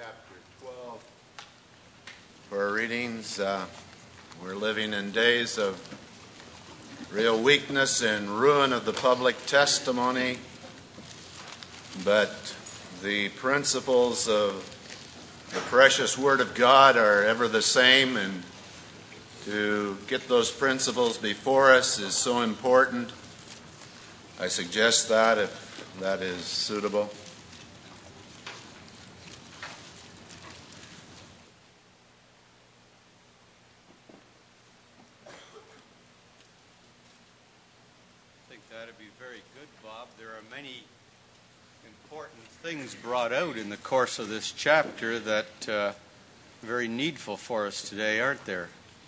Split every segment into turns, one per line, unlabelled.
chapter 12 for our readings. We're living in days of real weakness and ruin of the public testimony, but the principles of the precious Word of God are ever the same, and to get those principles before us is so important. I suggest that if that is suitable.
That'd be very good, Bob. There are many important things brought out in the course of this chapter that are very needful for us today, aren't there?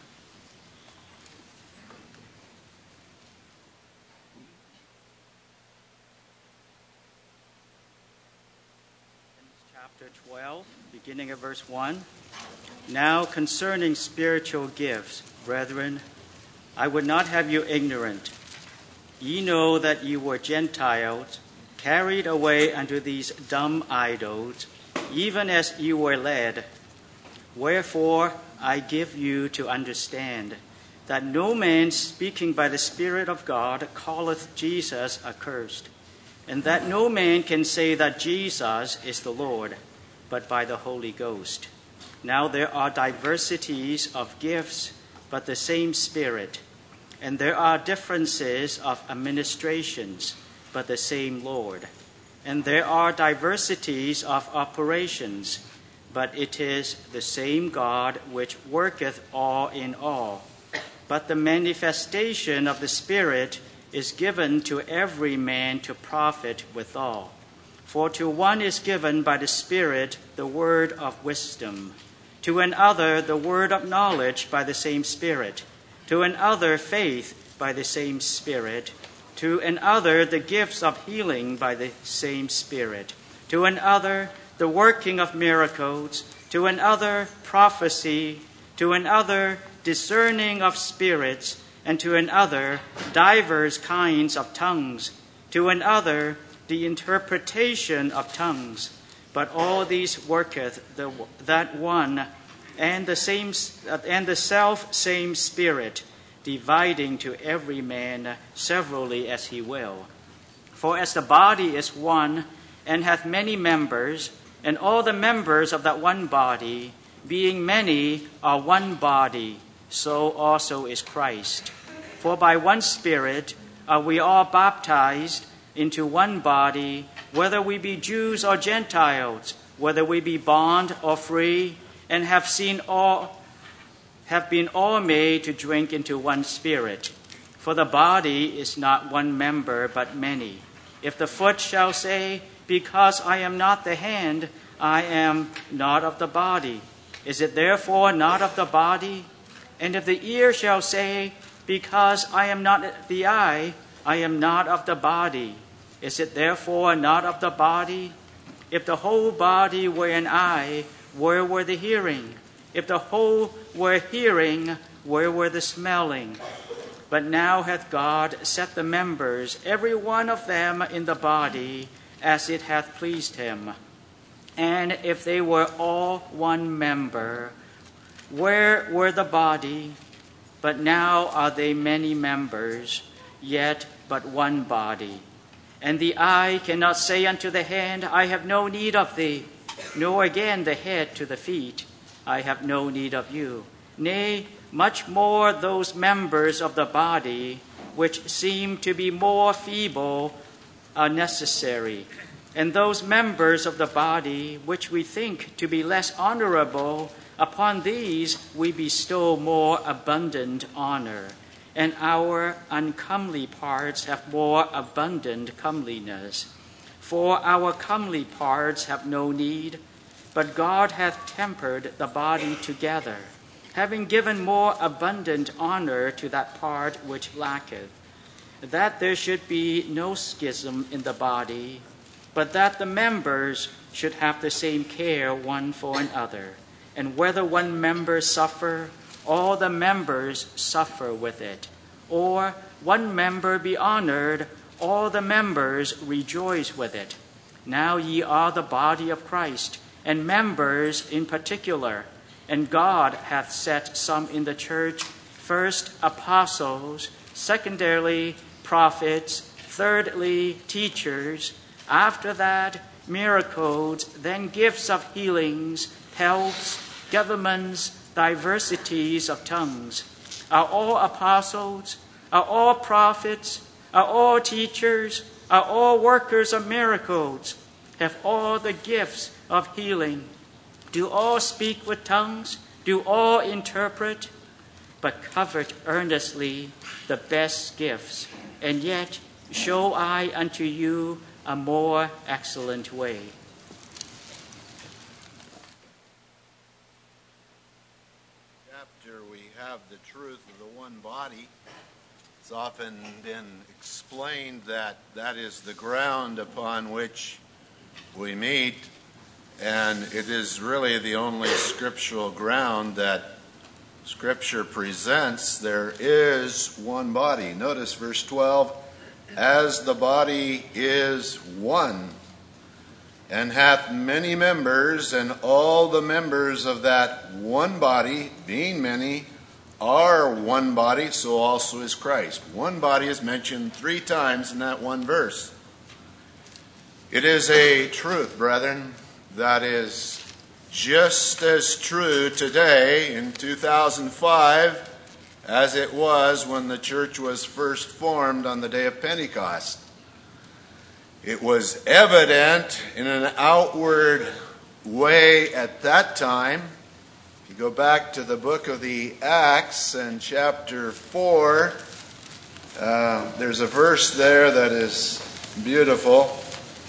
Chapter 12, beginning at verse 1. Now concerning spiritual gifts, brethren, I would not have you ignorant. Ye know that ye were Gentiles, carried away unto these dumb idols, even as ye were led. Wherefore I give you to understand that no man speaking by the Spirit of God calleth Jesus accursed, and that no man can say that Jesus is the Lord, but by the Holy Ghost. Now there are diversities of gifts, but the same Spirit. And there are differences of administrations, but the same Lord. And there are diversities of operations, but it is the same God which worketh all in all. But the manifestation of the Spirit is given to every man to profit withal. For to one is given by the Spirit the word of wisdom, to another the word of knowledge by the same Spirit, to another faith by the same Spirit, to another the gifts of healing by the same Spirit, to another the working of miracles, to another prophecy, to another discerning of spirits, and to another divers kinds of tongues, to another the interpretation of tongues. But all these worketh that one and the self same Spirit, dividing to every man severally as he will. For as the body is one, and hath many members, and all the members of that one body, being many, are one body, so also is Christ. For by one Spirit are we all baptized into one body, whether we be Jews or Gentiles, whether we be bond or free, and have been all made to drink into one Spirit. For the body is not one member, but many. If the foot shall say, because I am not the hand, I am not of the body, is it therefore not of the body? And if the ear shall say, because I am not the eye, I am not of the body, is it therefore not of the body? If the whole body were an eye, where were the hearing? If the whole were hearing, where were the smelling? But now hath God set the members, every one of them in the body, as it hath pleased him. And if they were all one member, where were the body? But now are they many members, yet but one body. And the eye cannot say unto the hand, I have no need of thee, nor again the head to the feet, I have no need of you. Nay, much more those members of the body which seem to be more feeble are necessary. And those members of the body which we think to be less honorable, upon these we bestow more abundant honor. And our uncomely parts have more abundant comeliness. For our comely parts have no need, but God hath tempered the body together, having given more abundant honor to that part which lacketh, that there should be no schism in the body, but that the members should have the same care one for another. And whether one member suffer, all the members suffer with it. Or one member be honored, all the members rejoice with it. Now ye are the body of Christ, and members in particular. And God hath set some in the church, first apostles, secondarily prophets, thirdly teachers, after that miracles, then gifts of healings, helps, governments, diversities of tongues. Are all apostles? Are all prophets? Are all teachers? Are all workers of miracles? Have all the gifts of healing? Do all speak with tongues? Do all interpret? But covet earnestly the best gifts, and yet show I unto you a more excellent way.
Chapter we have the truth of the one body. It's often been explained that that is the ground upon which we meet, and it is really the only scriptural ground that Scripture presents. There is one body. Notice verse 12, as the body is one, and hath many members, and all the members of that one body, being many, are one body, so also is Christ. One body is mentioned 3 times in that one verse. It is a truth, brethren, that is just as true today in 2005 as it was when the church was first formed on the day of Pentecost. It was evident in an outward way at that time. If you go back to the book of the Acts and chapter 4, there's a verse there that is beautiful,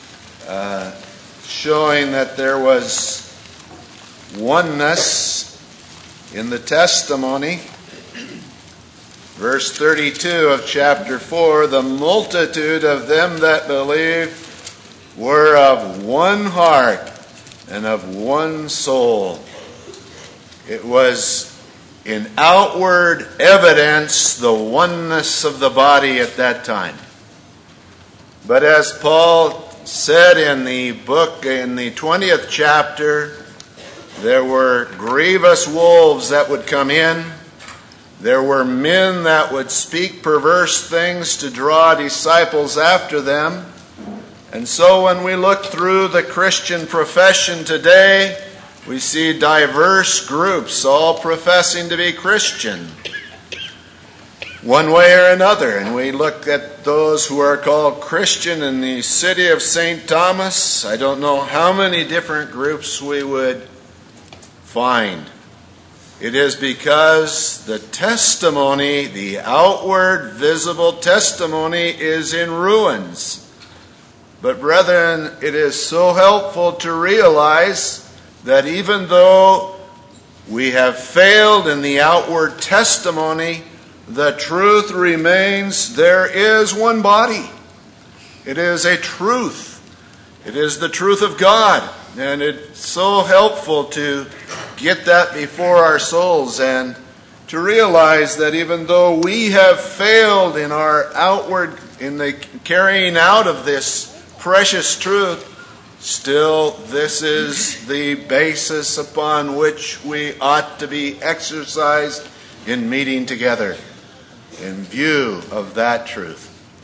showing that there was oneness in the testimony. Verse 32 of chapter 4, the multitude of them that believed were of one heart and of one soul. It was in outward evidence the oneness of the body at that time. But as Paul said in the book, in the 20th chapter, there were grievous wolves that would come in. There were men that would speak perverse things to draw disciples after them. And so when we look through the Christian profession today, we see diverse groups all professing to be Christian, one way or another. And we look at those who are called Christian in the city of St. Thomas. I don't know how many different groups we would find. It is because the testimony, the outward visible testimony, is in ruins. But brethren, it is so helpful to realize that even though we have failed in the outward testimony, the truth remains. There is one body. It is a truth. It is the truth of God. And it's so helpful to get that before our souls and to realize that even though we have failed in our outward, in the carrying out of this precious truth, still this is the basis upon which we ought to be exercised in meeting together in view of that truth.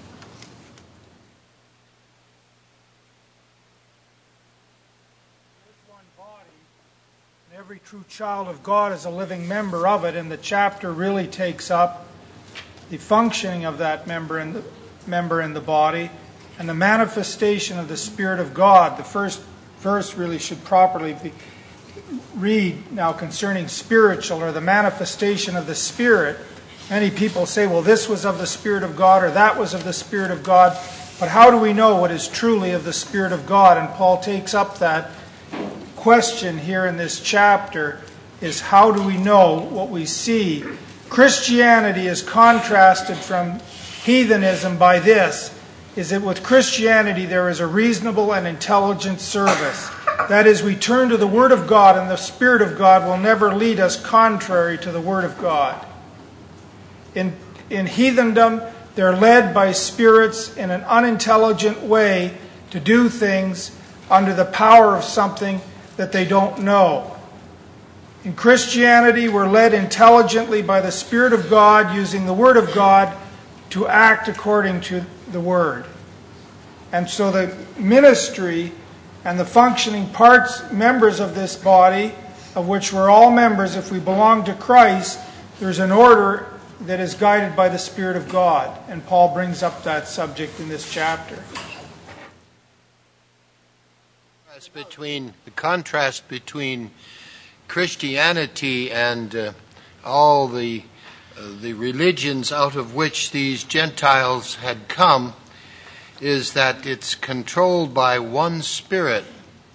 Every true child of God is a living member of it, and the chapter really takes up the functioning of that member in the body and the manifestation of the Spirit of God. The first verse really should properly read now concerning spiritual, or the manifestation of the Spirit. Many people say, well, this was of the Spirit of God or that was of the Spirit of God. But how do we know what is truly of the Spirit of God? And Paul takes up that question here in this chapter, is how do we know what we see? Christianity is contrasted from heathenism by this, is that with Christianity there is a reasonable and intelligent service. That is, we turn to the Word of God, and the Spirit of God will never lead us contrary to the Word of God. In heathendom, they're led by spirits in an unintelligent way to do things under the power of something that they don't know. In Christianity, we're led intelligently by the Spirit of God, using the Word of God to act according to the Word. And so the ministry and the functioning members of this body, of which we're all members if we belong to Christ, there's an order that is guided by the Spirit of God. And Paul brings up that subject in this chapter.
The contrast between Christianity and all the religions out of which these Gentiles had come is that it's controlled by one Spirit.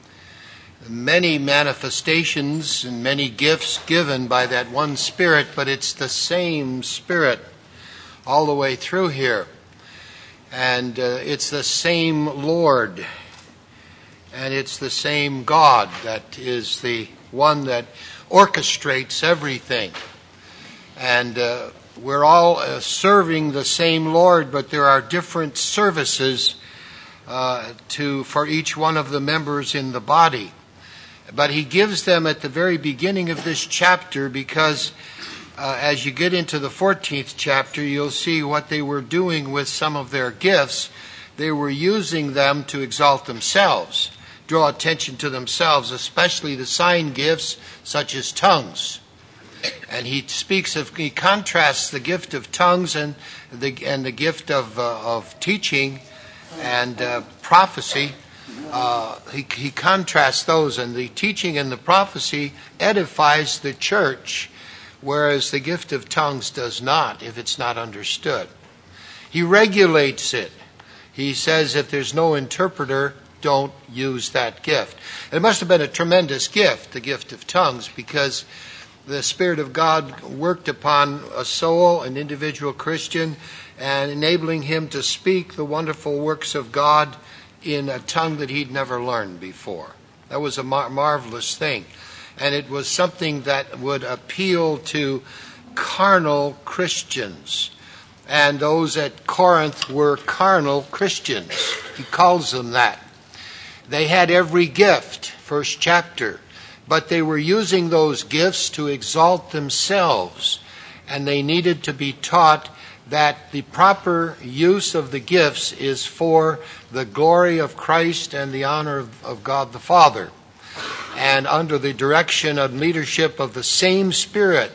Many manifestations and many gifts given by that one Spirit, but it's the same Spirit all the way through here. And it's the same Lord. And it's the same God that is the one that orchestrates everything. And we're all serving the same Lord, but there are different services for each one of the members in the body. But he gives them at the very beginning of this chapter because as you get into the 14th chapter, you'll see what they were doing with some of their gifts. They were using them to exalt themselves, draw attention to themselves, especially the sign gifts such as tongues. And he contrasts the gift of tongues and the gift of teaching and prophecy. He contrasts those, and the teaching and the prophecy edifies the church, whereas the gift of tongues does not if it's not understood. He regulates it. He says if there's no interpreter, don't use that gift. It must have been a tremendous gift, the gift of tongues, because the Spirit of God worked upon a soul, an individual Christian, and enabling him to speak the wonderful works of God in a tongue that he'd never learned before. That was a marvelous thing. And it was something that would appeal to carnal Christians. And those at Corinth were carnal Christians. He calls them that. They had every gift, first chapter, but they were using those gifts to exalt themselves. And they needed to be taught that the proper use of the gifts is for the glory of Christ and the honor of God the Father, and under the direction and leadership of the same Spirit.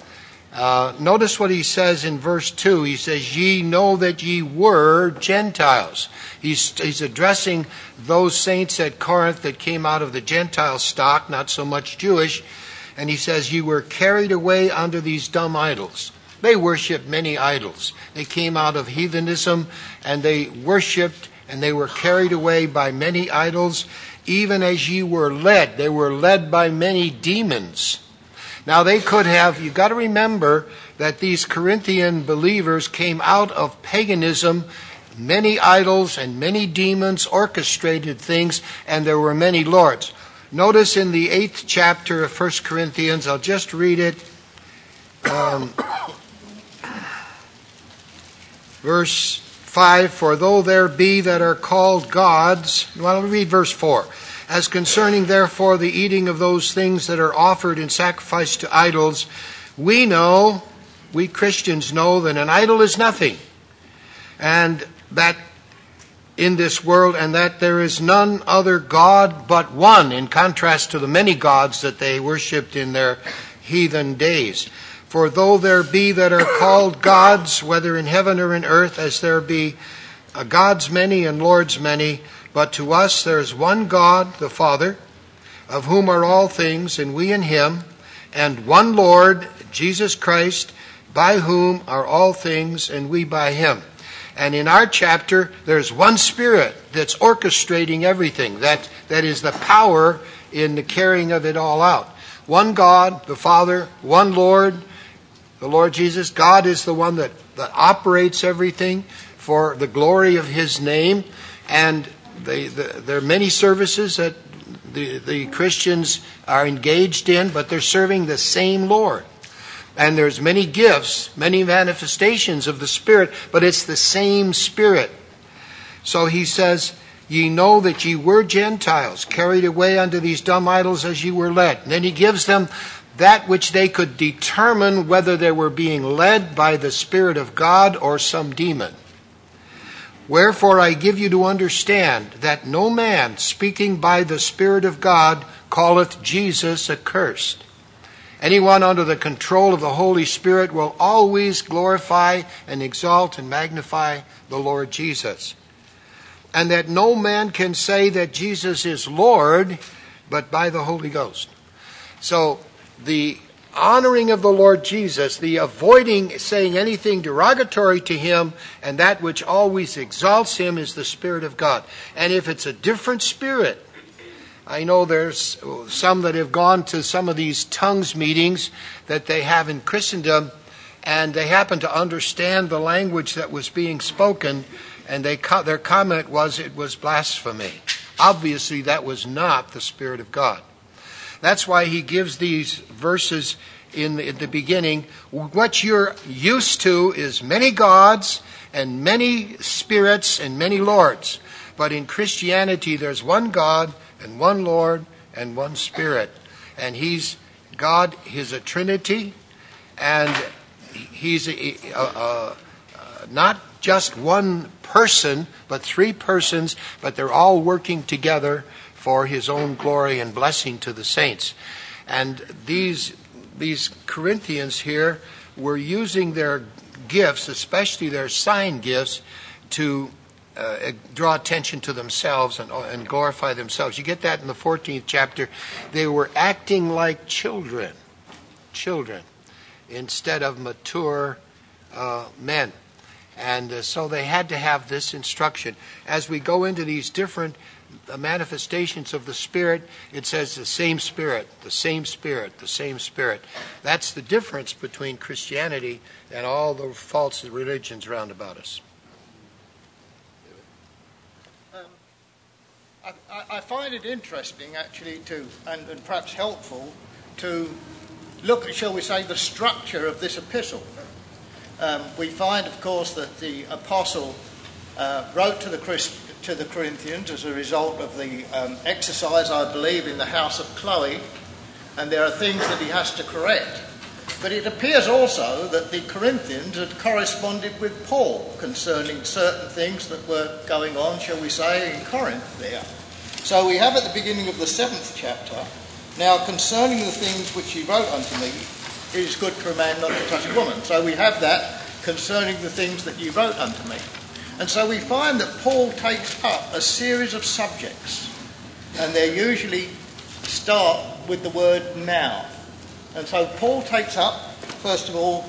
Notice what he says in verse 2. He says, ye know that ye were Gentiles. He's addressing those saints at Corinth that came out of the Gentile stock, not so much Jewish. And he says, ye were carried away under these dumb idols. They worshipped many idols. They came out of heathenism and they worshipped and they were carried away by many idols, even as ye were led. They were led by many demons. Now they could have, you've got to remember that these Corinthian believers came out of paganism. Many idols and many demons orchestrated things, and there were many lords. Notice in the 8th chapter of 1 Corinthians, I'll just read it. Verse 5, for though there be that are called gods, well, I'll read verse 4. As concerning therefore the eating of those things that are offered in sacrifice to idols, we Christians know that an idol is nothing, and that in this world, and that there is none other God but one, in contrast to the many gods that they worshipped in their heathen days. For though there be that are called gods, whether in heaven or in earth, as there be gods many and lords many, but to us there is one God, the Father, of whom are all things, and we in him, and one Lord, Jesus Christ, by whom are all things, and we by him. And in our chapter, there's one Spirit that's orchestrating everything. That is the power in the carrying of it all out. One God, the Father, one Lord, the Lord Jesus. God is the one that operates everything for the glory of his name. And there are many services that the Christians are engaged in, but they're serving the same Lord. And there's many gifts, many manifestations of the Spirit, but it's the same Spirit. So he says, ye know that ye were Gentiles, carried away unto these dumb idols as ye were led. And then he gives them that which they could determine whether they were being led by the Spirit of God or some demon. Wherefore I give you to understand that no man speaking by the Spirit of God calleth Jesus accursed. Anyone under the control of the Holy Spirit will always glorify and exalt and magnify the Lord Jesus. And that no man can say that Jesus is Lord but by the Holy Ghost. So the honoring of the Lord Jesus, the avoiding saying anything derogatory to him, and that which always exalts him is the Spirit of God. And if it's a different spirit, I know there's some that have gone to some of these tongues meetings that they have in Christendom, and they happen to understand the language that was being spoken, and their comment was it was blasphemy. Obviously, that was not the Spirit of God. That's why he gives these verses in the beginning. What you're used to is many gods and many spirits and many lords. But in Christianity, there's one God and one Lord and one Spirit. And he's God, he's a Trinity, and he's not just one person, but three persons, but they're all working together for his own glory and blessing to the saints. And these Corinthians here were using their gifts, especially their sign gifts, to draw attention to themselves and glorify themselves. You get that in the 14th chapter. They were acting like children, instead of mature men. And so they had to have this instruction. As we go into these different manifestations of the Spirit, it says the same Spirit, the same Spirit, the same Spirit. That's the difference between Christianity and all the false religions round about us.
I find it interesting, actually, and perhaps helpful, to look at, shall we say, the structure of this epistle. We find, of course, that the apostle wrote to the Corinthians as a result of the exercise, I believe, in the house of Chloe, and there are things that he has to correct. But it appears also that the Corinthians had corresponded with Paul concerning certain things that were going on, shall we say, in Corinth there. So we have at the beginning of the 7th chapter, now concerning the things which he wrote unto me, it is good for a man not to touch a woman. So we have that concerning the things that you wrote unto me. And so we find that Paul takes up a series of subjects, and they usually start with the word now. And so Paul takes up, first of all,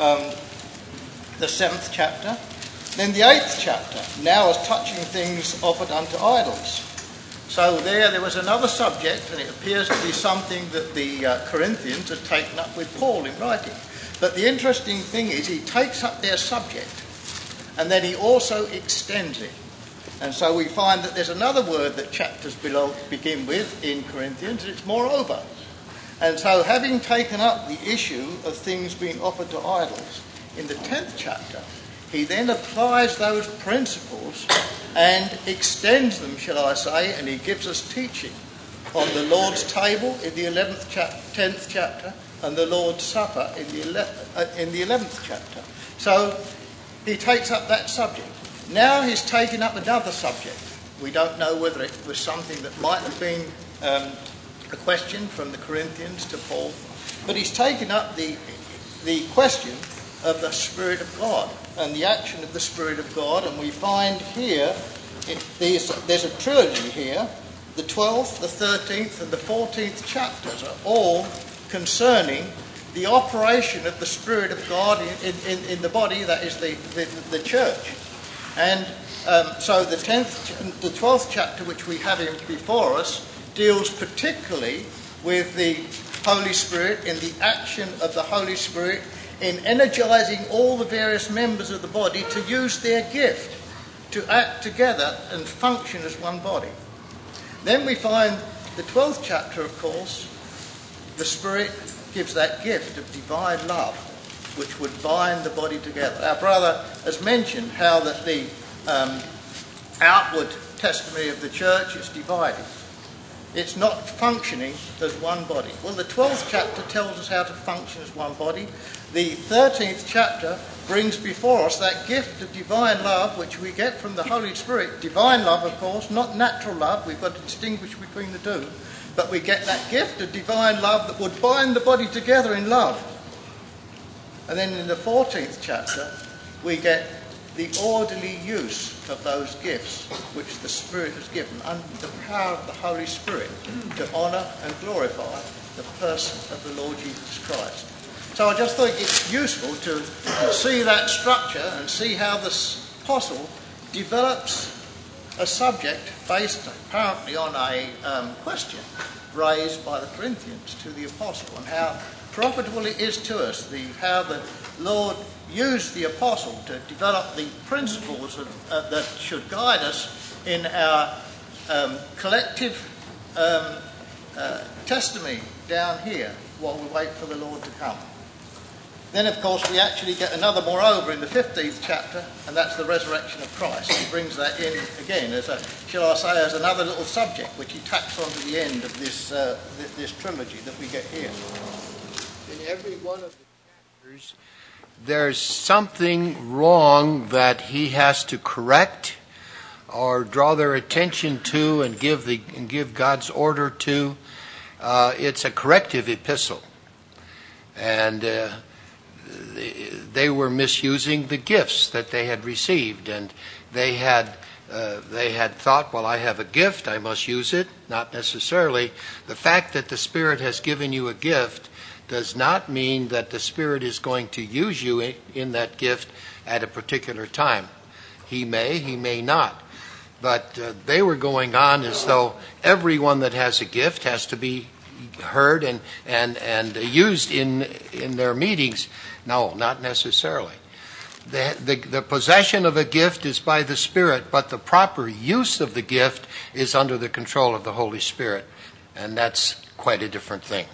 the 7th chapter, then the 8th chapter, now as touching things offered unto idols. So there was another subject, and it appears to be something that the Corinthians had taken up with Paul in writing. But the interesting thing is he takes up their subject, and then he also extends it. And so we find that there's another word that chapters begin with in Corinthians, and it's moreover. And so having taken up the issue of things being offered to idols in the 10th chapter, he then applies those principles and extends them, shall I say, and he gives us teaching on the Lord's table in the 10th chapter and the Lord's Supper in the 11th chapter. So he takes up that subject. Now he's taken up another subject. We don't know whether it was something that might have been a question from the Corinthians to Paul, but he's taken up the question of the Spirit of God and the action of the Spirit of God, and we find here there's a trilogy here. The 12th, the 13th and the 14th chapters are all concerning the operation of the Spirit of God in the body, that is the church. And so the 12th chapter, which we have before us, deals particularly with the Holy Spirit and the action of the Holy Spirit in energizing all the various members of the body to use their gift, to act together and function as one body. Then we find the 12th chapter, of course, the Spirit gives that gift of divine love, which would bind the body together. Our brother has mentioned how that the outward testimony of the church is divided. It's not functioning as one body. Well, the 12th chapter tells us how to function as one body. The 13th chapter brings before us that gift of divine love which we get from the Holy Spirit. Divine love, of course, not natural love. We've got to distinguish between the two. But we get that gift of divine love that would bind the body together in love. And then in the 14th chapter, we get the orderly use of those gifts which the Spirit has given under the power of the Holy Spirit to honour and glorify the person of the Lord Jesus Christ. So I just think it's useful to see that structure and see how this apostle develops a subject based apparently on a question raised by the Corinthians to the apostle, and how profitable it is to us, how the Lord used the apostle to develop the principles that should guide us in our collective testimony down here while we wait for the Lord to come. Then, of course, we actually get another moreover in the 15th chapter, and that's the resurrection of Christ. He brings that in again as as another little subject which he tacks on to the end of this trilogy that we get here.
In every one of the chapters, there's something wrong that he has to correct or draw their attention to and give God's order to. It's a corrective epistle, and they were misusing the gifts that they had received, and they had thought, well, I have a gift, I must use it. Not necessarily. The fact that the Spirit has given you a gift does not mean that the Spirit is going to use you in that gift at a particular time. He may not. But they were going on as though everyone that has a gift has to be heard and used in their meetings. No, not necessarily. The possession of a gift is by the Spirit, but the proper use of the gift is under the control of the Holy Spirit. And that's quite a different thing.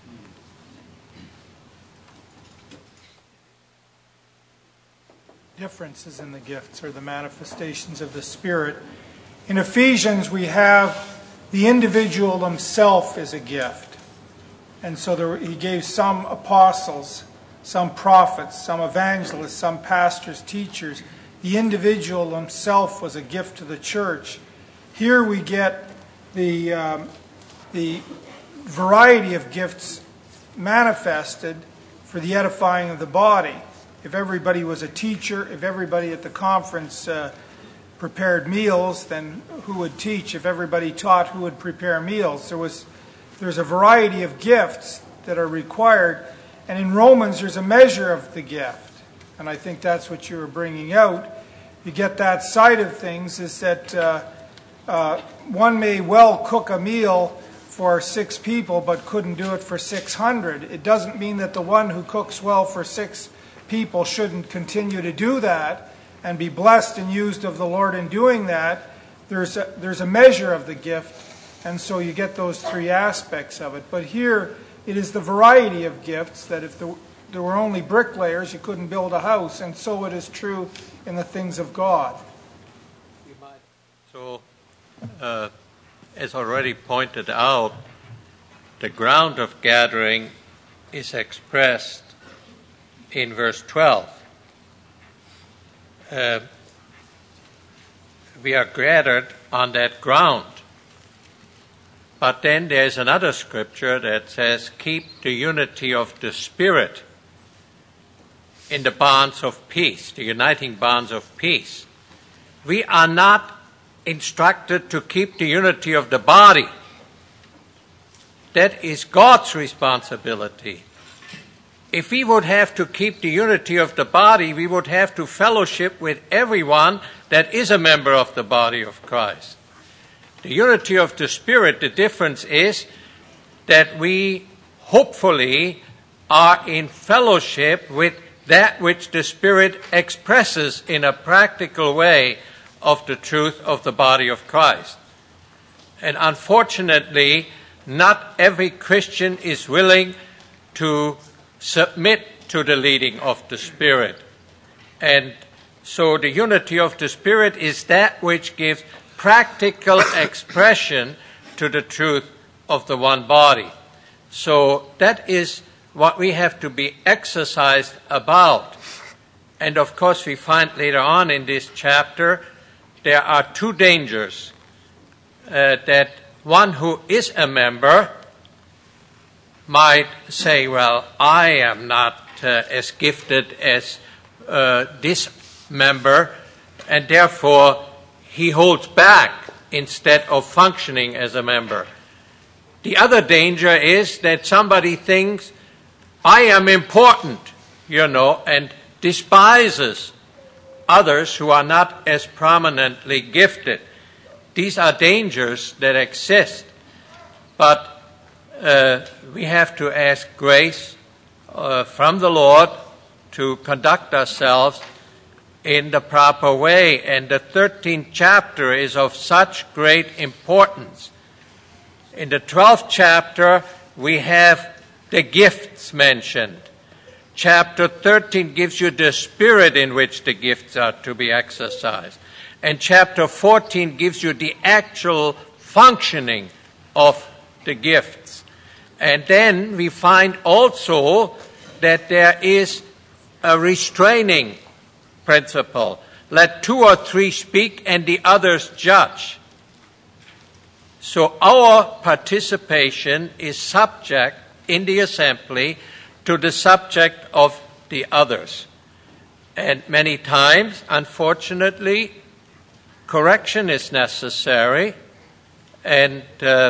Differences in the gifts are the manifestations of the Spirit. In Ephesians, we have the individual himself as a gift. And so he gave some apostles, some prophets, some evangelists, some pastors, teachers. The individual himself was a gift to the church. Here we get the variety of gifts manifested for the edifying of the body. If everybody was a teacher, if everybody at the conference prepared meals, then who would teach? If everybody taught, who would prepare meals? There's a variety of gifts that are required. And in Romans, there's a measure of the gift. And I think that's what you were bringing out. You get that side of things, is that one may well cook a meal for 6 people, but couldn't do it for 600. It doesn't mean that the one who cooks well for 6 people shouldn't continue to do that and be blessed and used of the Lord in doing that. There's a measure of the gift, and so you get those 3 aspects of it. But here, it is the variety of gifts that if there were only bricklayers, you couldn't build a house, and so it is true in the things of God.
So, as already pointed out, the ground of gathering is expressed in verse 12. We are gathered on that ground. But then there's another scripture that says, keep the unity of the Spirit in the bonds of peace, the uniting bonds of peace. We are not instructed to keep the unity of the body. That is God's responsibility. If we would have to keep the unity of the body, we would have to fellowship with everyone that is a member of the body of Christ. The unity of the Spirit, the difference is that we hopefully are in fellowship with that which the Spirit expresses in a practical way of the truth of the body of Christ. And unfortunately, not every Christian is willing to submit to the leading of the Spirit. And so the unity of the Spirit is that which gives practical expression to the truth of the one body. So that is what we have to be exercised about. And of course we find later on in this chapter there are two dangers. That one who is a member might say, well, I am not as gifted as this member, and therefore he holds back instead of functioning as a member. The other danger is that somebody thinks, I am important, and despises others who are not as prominently gifted. These are dangers that exist, but we have to ask grace from the Lord to conduct ourselves in the proper way. And the 13th chapter is of such great importance. In the 12th chapter, we have the gifts mentioned. Chapter 13 gives you the spirit in which the gifts are to be exercised. And chapter 14 gives you the actual functioning of the gifts. And then we find also that there is a restraining principle. Let 2 or 3 speak and the others judge. So our participation is subject in the assembly to the subject of the others. And many times, unfortunately, correction is necessary, and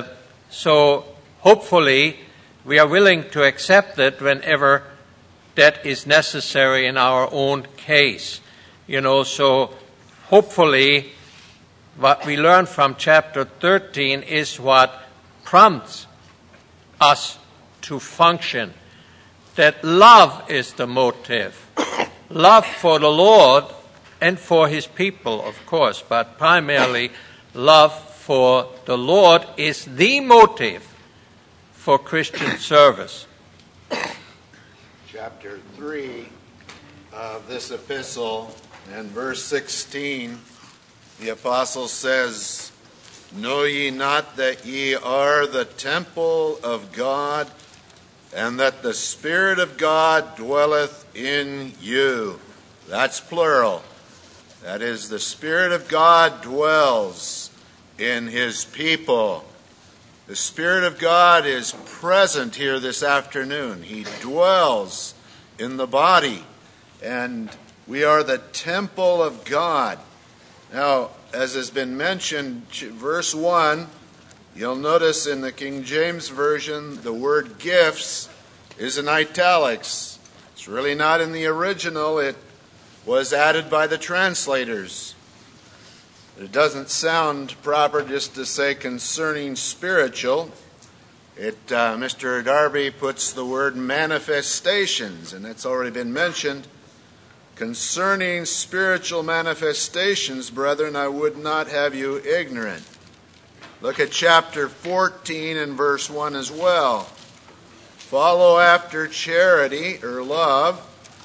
so hopefully we are willing to accept it whenever that is necessary in our own case. So hopefully what we learn from chapter 13 is what prompts us to function. That love is the motive. Love for the Lord and for his people, of course, but primarily love for the Lord is the motive for Christian service.
Chapter 3 of this epistle and verse 16, the apostle says, Know ye not that ye are the temple of God, and that the Spirit of God dwelleth in you? That's plural. That is, the Spirit of God dwells in his people. The Spirit of God is present here this afternoon. He dwells in the body, and we are the temple of God. Now, as has been mentioned, verse 1, you'll notice in the King James Version the word gifts is in italics. It's really not in the original. It was added by the translators. It doesn't sound proper just to say concerning spiritual. Mr. Darby puts the word manifestations, and that's already been mentioned. Concerning spiritual manifestations, brethren, I would not have you ignorant. Look at chapter 14 and verse 1 as well. Follow after charity, or love,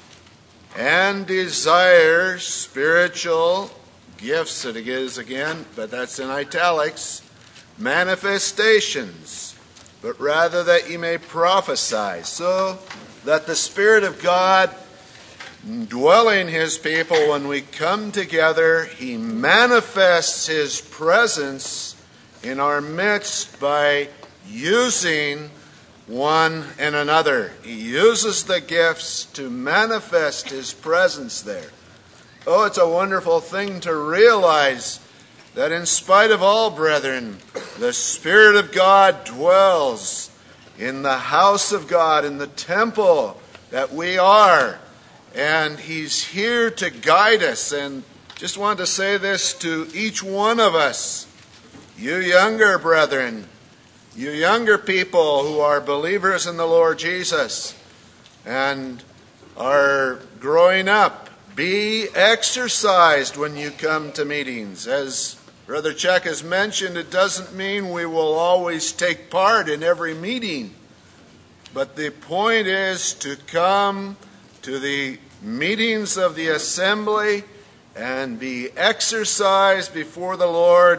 and desire spiritual gifts, it is again, but that's in italics, manifestations, but rather that ye may prophesy, so that the Spirit of God dwelling his people, when we come together, he manifests his presence in our midst by using one and another. He uses the gifts to manifest his presence there. Oh, it's a wonderful thing to realize that in spite of all, brethren, the Spirit of God dwells in the house of God, in the temple that we are. And he's here to guide us. And just want to say this to each one of us. You younger brethren, you younger people who are believers in the Lord Jesus and are growing up, be exercised when you come to meetings. As Brother Chuck has mentioned, it doesn't mean we will always take part in every meeting. But the point is to come to the meetings of the assembly and be exercised before the Lord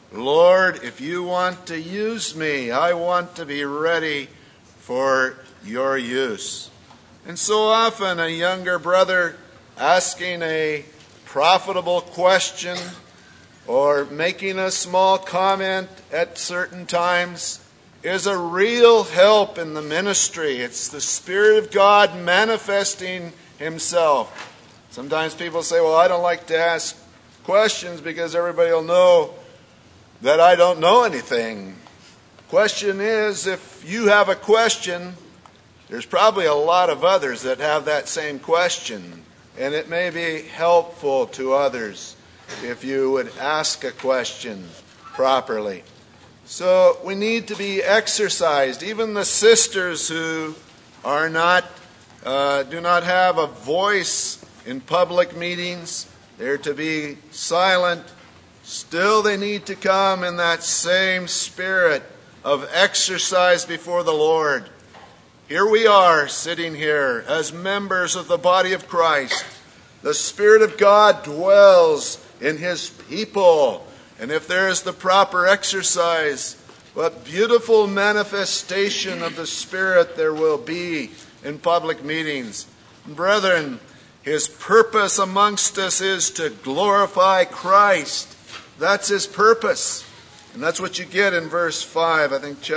Lord, if you want to use me, I want to be ready for your use. And so often a younger brother asking a profitable question or making a small comment at certain times is a real help in the ministry. It's the Spirit of God manifesting Himself. Sometimes people say, well, I don't like to ask questions because everybody will know that I don't know anything. Question is, if you have a question, there's probably a lot of others that have that same question. And it may be helpful to others if you would ask a question properly. So we need to be exercised. Even the sisters who are do not have a voice in public meetings, they're to be silent. Still they need to come in that same spirit of exercise before the Lord. Here we are sitting here as members of the body of Christ. The Spirit of God dwells in His people. And if there is the proper exercise, what beautiful manifestation of the Spirit there will be in public meetings. Brethren, His purpose amongst us is to glorify Christ. That's His purpose. And that's what you get in verse 5. I think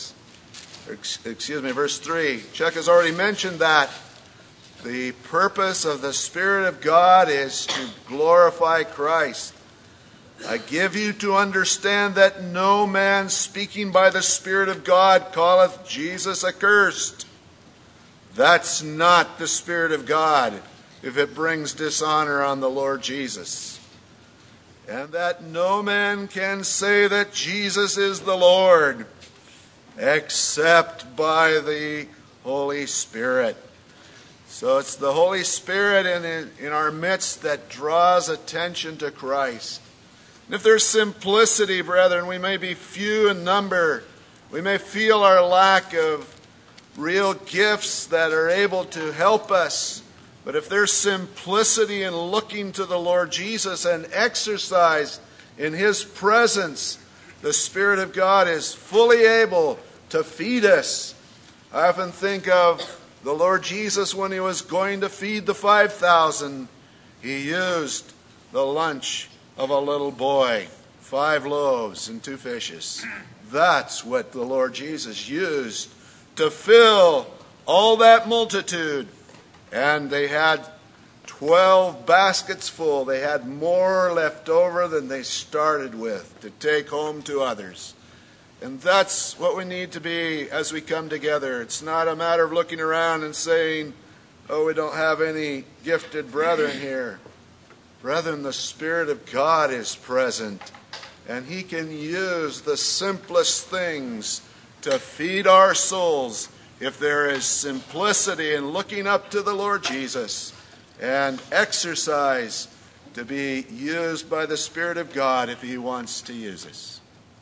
verse 3. Chuck has already mentioned that. The purpose of the Spirit of God is to glorify Christ. I give you to understand that no man speaking by the Spirit of God calleth Jesus accursed. That's not the Spirit of God if it brings dishonor on the Lord Jesus. And that no man can say that Jesus is the Lord except by the Holy Spirit. So it's the Holy Spirit in our midst that draws attention to Christ. And if there's simplicity, brethren, we may be few in number. We may feel our lack of real gifts that are able to help us. But if there's simplicity in looking to the Lord Jesus and exercise in His presence, the Spirit of God is fully able to feed us. I often think of the Lord Jesus when He was going to feed the 5,000. He used the lunch of a little boy, 5 loaves and 2 fishes. That's what the Lord Jesus used to fill all that multitude. And they had 12 baskets full. They had more left over than they started with to take home to others. And that's what we need to be as we come together. It's not a matter of looking around and saying, oh, we don't have any gifted brethren here. Brethren, the Spirit of God is present. And He can use the simplest things to feed our souls if there is simplicity in looking up to the Lord Jesus, and exercise to be used by the Spirit of God if He wants to use us.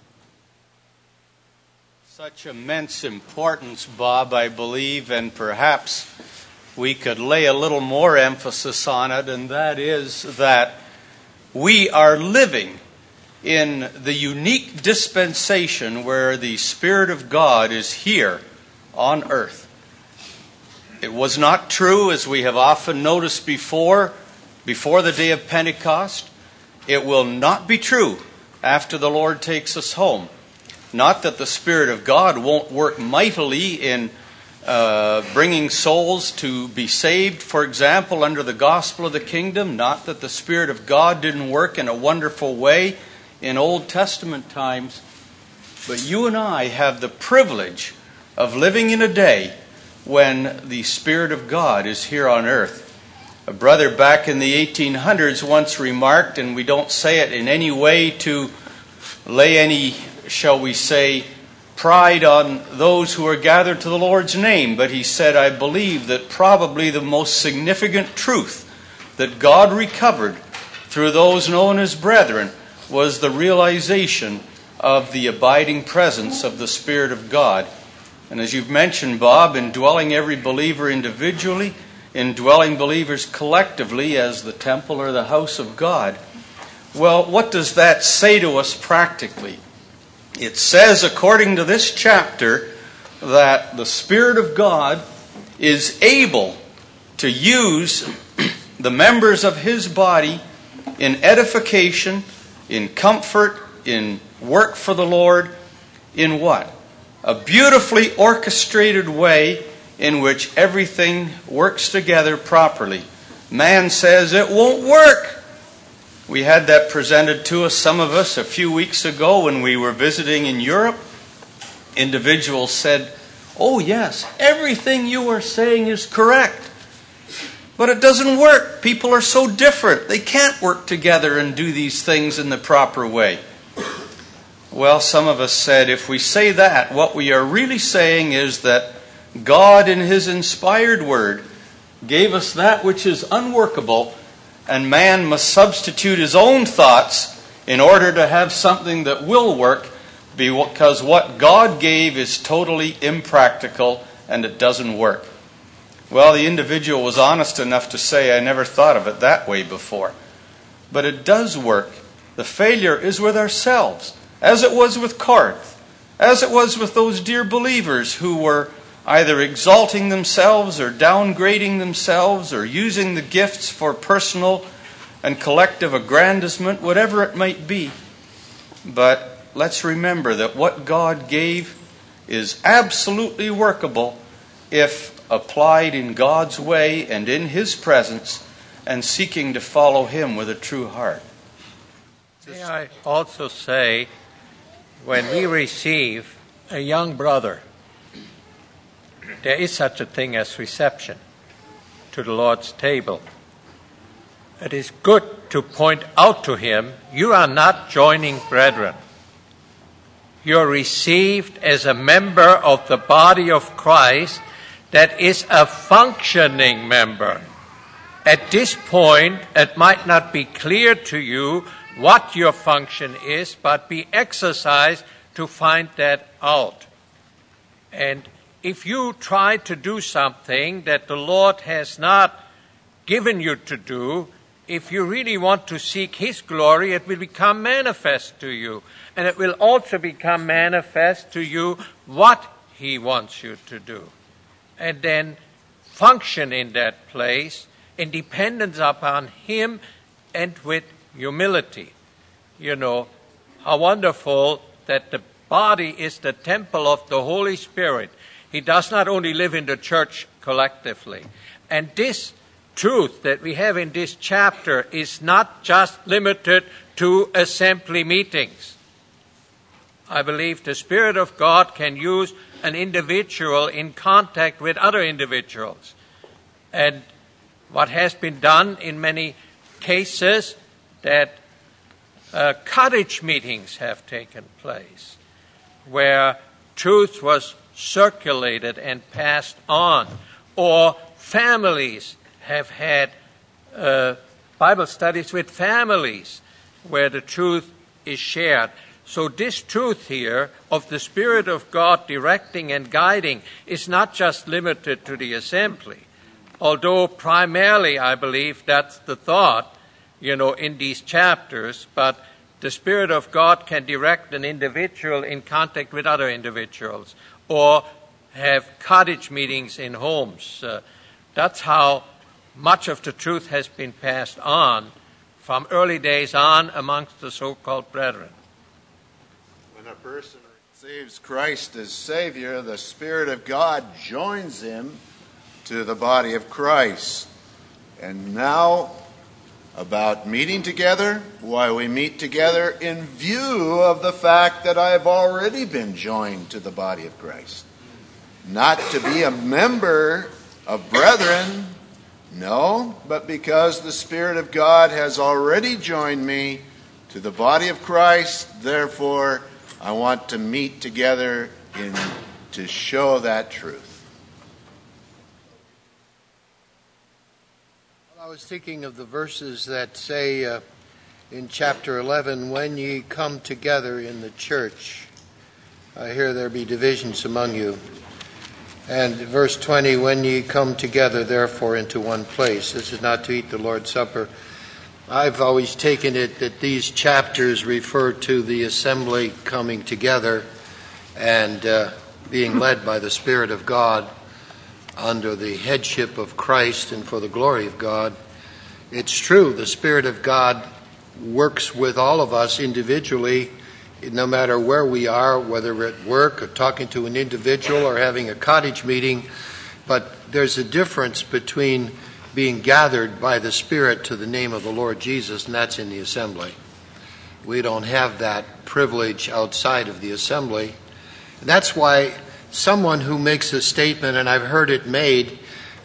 Such immense importance, Bob, I believe, and perhaps we could lay a little more emphasis on it, and that is that we are living in the unique dispensation where the Spirit of God is here on earth. It was not true, as we have often noticed before the day of Pentecost. It will not be true after the Lord takes us home. Not that the Spirit of God won't work mightily in bringing souls to be saved, for example, under the gospel of the kingdom. Not that the Spirit of God didn't work in a wonderful way in Old Testament times. But you and I have the privilege of living in a day when the Spirit of God is here on earth. A brother back in the 1800s once remarked, and we don't say it in any way to lay any, shall we say, pride on those who are gathered to the Lord's name, but he said, I believe that probably the most significant truth that God recovered through those known as brethren was the realization of the abiding presence of the Spirit of God. And as you've mentioned, Bob, indwelling every believer individually, indwelling believers collectively as the temple or the house of God, Well, what does that say to us practically? It says, according to this chapter, that the Spirit of God is able to use the members of His body in edification, in comfort, in work for the Lord, in what? A beautifully orchestrated way in which everything works together properly. Man says it won't work. We had that presented to us, some of us, a few weeks ago when we were visiting in Europe. Individuals said, "Oh yes, everything you are saying is correct. But it doesn't work. People are so different. They can't work together and do these things in the proper way." Well, some of us said, if we say that, what we are really saying is that God in His inspired Word gave us that which is unworkable, and man must substitute his own thoughts in order to have something that will work, because what God gave is totally impractical and it doesn't work. Well, the individual was honest enough to say, "I never thought of it that way before." But it does work. The failure is with ourselves, as it was with Corinth, as it was with those dear believers who were either exalting themselves or downgrading themselves or using the gifts for personal and collective aggrandizement, whatever it might be. But let's remember that what God gave is absolutely workable if applied in God's way and in His presence and seeking to follow Him with a true heart.
May I also say, when we receive a young brother, there is such a thing as reception to the Lord's table. It is good to point out to him, you are not joining brethren. You are received as a member of the body of Christ that is a functioning member. At this point, it might not be clear to you what your function is, but be exercised to find that out. And if you try to do something that the Lord has not given you to do, if you really want to seek His glory, it will become manifest to you. And it will also become manifest to you what He wants you to do. And then function in that place in dependence upon Him and with humility. You know, how wonderful that the body is the temple of the Holy Spirit. He does not only live in the church collectively. And this truth that we have in this chapter is not just limited to assembly meetings. I believe the Spirit of God can use an individual in contact with other individuals. And what has been done in many cases, that cottage meetings have taken place, where truth was circulated and passed on, or families have had Bible studies with families where the truth is shared. So this truth here of the Spirit of God directing and guiding is not just limited to the assembly, although primarily I believe that's the thought, in these chapters, but the Spirit of God can direct an individual in contact with other individuals, or have cottage meetings in homes. That's how much of the truth has been passed on from early days on amongst the so-called brethren.
When a person receives Christ as Savior, the Spirit of God joins him to the body of Christ. And now, about meeting together, why we meet together in view of the fact that I have already been joined to the body of Christ. Not to be a member of brethren, no, but because the Spirit of God has already joined me to the body of Christ, therefore I want to meet together to show that truth.
I was thinking of the verses that say in chapter 11, when ye come together in the church, I hear there be divisions among you. And verse 20, when ye come together, therefore, into one place. This is not to eat the Lord's Supper. I've always taken it that these chapters refer to the assembly coming together and being led by the Spirit of God under the headship of Christ and for the glory of God. It's true, the Spirit of God works with all of us individually, no matter where we are, whether we're at work or talking to an individual or having a cottage meeting. But there's a difference between being gathered by the Spirit to the name of the Lord Jesus, and that's in the assembly. We don't have that privilege outside of the assembly. And that's why someone who makes a statement, and I've heard it made,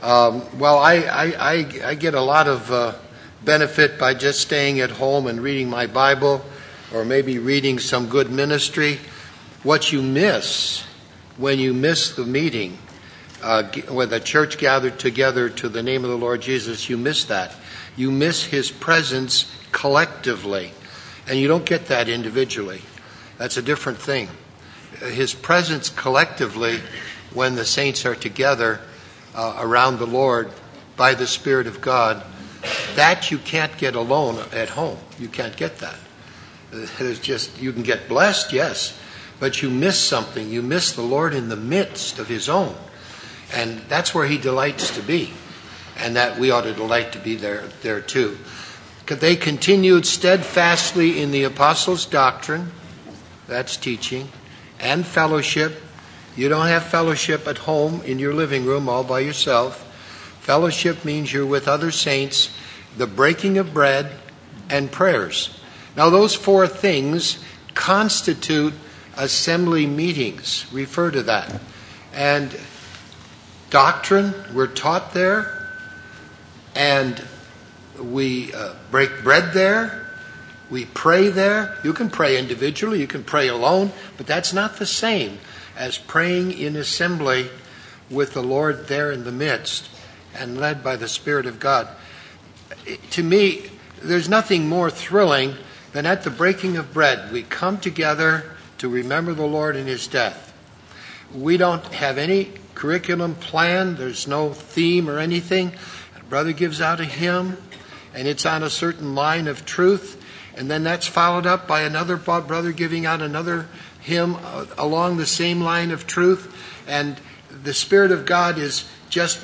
I get a lot of benefit by just staying at home and reading my Bible, or maybe reading some good ministry. What you miss when you miss the meeting, when the church gathered together to the name of the Lord Jesus, you miss that. You miss His presence collectively, and you don't get that individually. That's a different thing. His presence collectively, when the saints are together around the Lord by the Spirit of God, that you can't get alone at home. You can't get that. There's just, you can get blessed, yes, but you miss something. You miss the Lord in the midst of His own. And that's where He delights to be. And that we ought to delight to be there too. They continued steadfastly in the apostles' doctrine, that's teaching, and fellowship. You don't have fellowship at home in your living room all by yourself. Fellowship means you're with other saints, the breaking of bread, and prayers. Now those four things constitute assembly meetings. Refer to that. And doctrine, we're taught there, and we break bread there. We pray there. You can pray individually, you can pray alone, but that's not the same as praying in assembly with the Lord there in the midst and led by the Spirit of God. To me, there's nothing more thrilling than at the breaking of bread, we come together to remember the Lord and His death. We don't have any curriculum plan. There's no theme or anything. A brother gives out a hymn, and it's on a certain line of truth. And then that's followed up by another brother giving out another hymn along the same line of truth. And the Spirit of God is just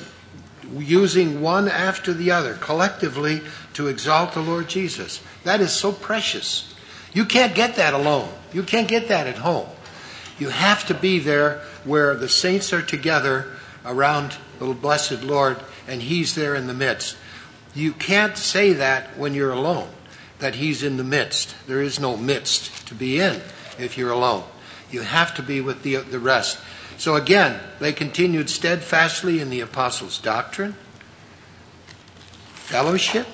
using one after the other collectively to exalt the Lord Jesus. That is so precious. You can't get that alone. You can't get that at home. You have to be there where the saints are together around the blessed Lord, and He's there in the midst. You can't say that when you're alone, that He's in the midst. There is no midst to be in if you're alone. You have to be with the rest. So again, they continued steadfastly in the apostles' doctrine, fellowship,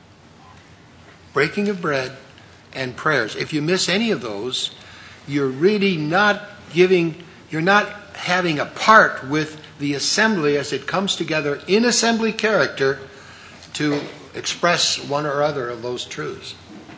breaking of bread, and prayers. If you miss any of those, you're really not having a part with the assembly as it comes together in assembly character to express one or other of those truths.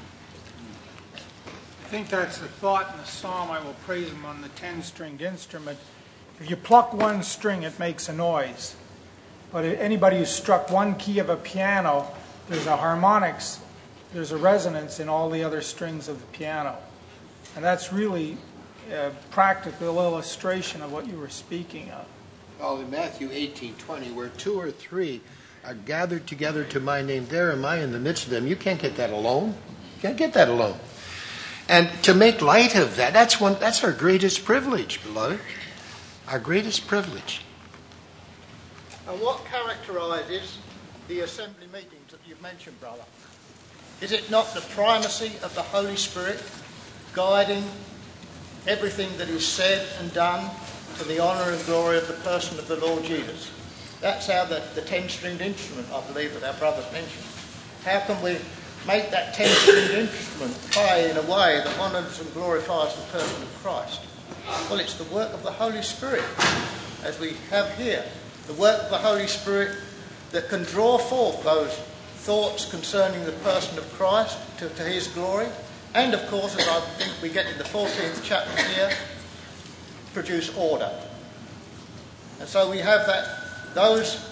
I think that's the thought in the psalm, I will praise Him on the 10-stringed instrument. If you pluck one string, it makes a noise. But anybody who's struck one key of a piano, there's a harmonics, there's a resonance in all the other strings of the piano. And that's really a practical illustration of what you were speaking of.
Well, in Matthew 18:20, where 2 or 3 are gathered together to my name, there am I in the midst of them. You can't get that alone. You can't get that alone. And to make light of that, that's our greatest privilege, beloved. Our greatest privilege.
And what characterizes the assembly meetings that you've mentioned, brother? Is it not the primacy of the Holy Spirit guiding everything that is said and done to the honour and glory of the person of the Lord Jesus? That's how the 10-stringed instrument, I believe, that our brothers mentioned. How can we make that 10-stringed instrument play in a way that honours and glorifies the person of Christ? Well, it's the work of the Holy Spirit, as we have here. The work of the Holy Spirit that can draw forth those thoughts concerning the person of Christ to His glory. And, of course, as I think we get in the 14th chapter here, produce order. And so we have those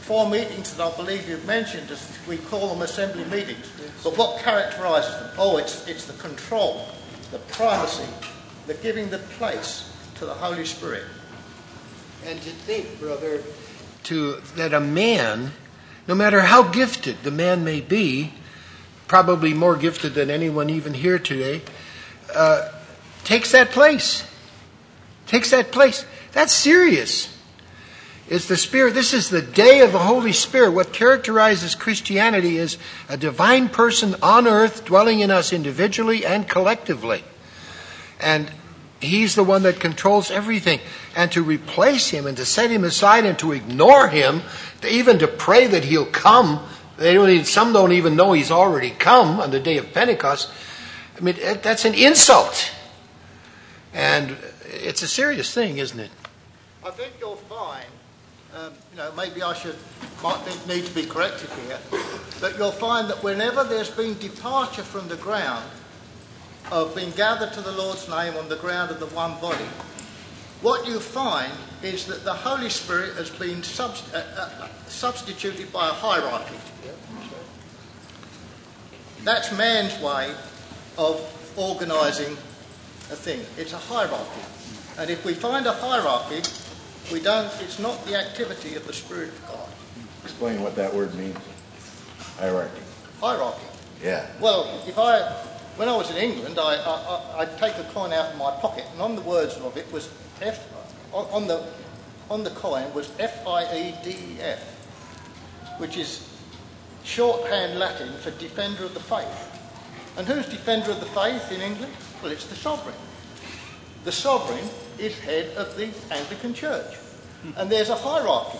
4 meetings that I believe you've mentioned, we call them assembly meetings. But what characterises them? Oh, it's the control, the primacy, the giving the place to the Holy Spirit.
And to think, brother, that a man, no matter how gifted the man may be, probably more gifted than anyone even here today, takes that place. Takes that place. That's serious. It's the Spirit. This is the day of the Holy Spirit. What characterizes Christianity is a divine person on earth dwelling in us individually and collectively. And He's the one that controls everything. And to replace Him and to set Him aside and to ignore Him, even to pray that He'll come, some don't even know He's already come on the day of Pentecost. I mean, that's an insult. And it's a serious thing, isn't it?
I think you'll find, maybe might need to be corrected here, but you'll find that whenever there's been departure from the ground of being gathered to the Lord's name on the ground of the one body, what you find is that the Holy Spirit has been substituted by a hierarchy. That's man's way of organising a thing. It's a hierarchy. And if we find a hierarchy, it's not the activity of the Spirit of God.
Explain what that word means. Hierarchy.
Hierarchy.
Yeah.
Well, when I was in England, I'd take a coin out of my pocket, and on the words of it was on the coin was FIEDEF, which is shorthand Latin for Defender of the Faith. And who's Defender of the Faith in England? Well, it's the Sovereign. The Sovereign is head of the Anglican Church. And there's a hierarchy.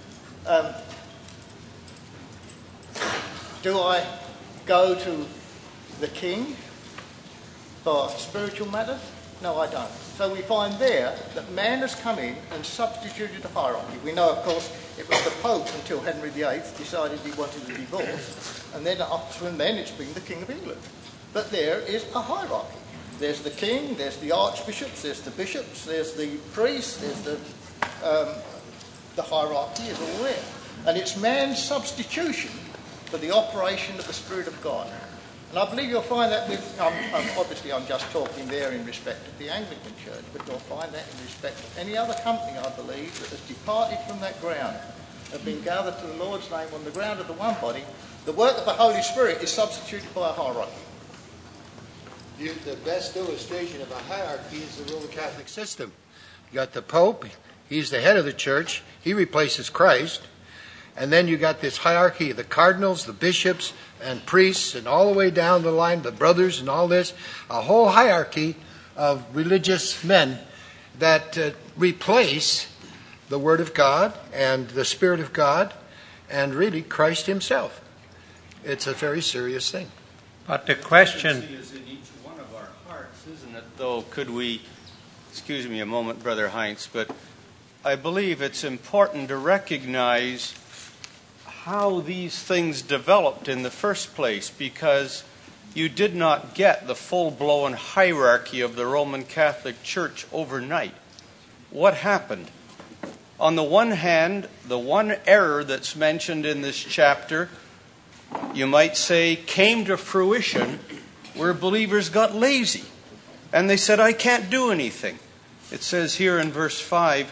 Do I go to the King for spiritual matters? No, I don't. So we find there that man has come in and substituted a hierarchy. We know, of course, it was the Pope until Henry VIII decided he wanted a divorce. And then up from then it's been the King of England. But there is a hierarchy. There's the king, there's the archbishops, there's the bishops, there's the priests, there's the hierarchy is all there. And it's man's substitution for the operation of the Spirit of God. And I believe you'll find that obviously I'm just talking there in respect of the Anglican Church, but you'll find that in respect of any other company, I believe, that has departed from that ground, have been gathered to the Lord's name on the ground of the one body. The work of the Holy Spirit is substituted by a hierarchy.
The best illustration of a hierarchy is the Roman Catholic system. You got the Pope, he's the head of the church, he replaces Christ. And then you got this hierarchy of the cardinals, the bishops, and priests, and all the way down the line, the brothers and all this. A whole hierarchy of religious men that replace the Word of God and the Spirit of God and really Christ Himself. It's a very serious thing.
But the question
is in each one of our hearts, isn't it? Though, could we, excuse me a moment, Brother Heinz, but I believe it's important to recognize how these things developed in the first place, because you did not get the full-blown hierarchy of the Roman Catholic Church overnight. What happened? On the one hand, the one error that's mentioned in this chapter, you might say, came to fruition where believers got lazy. And they said, I can't do anything. It says here in verse 5,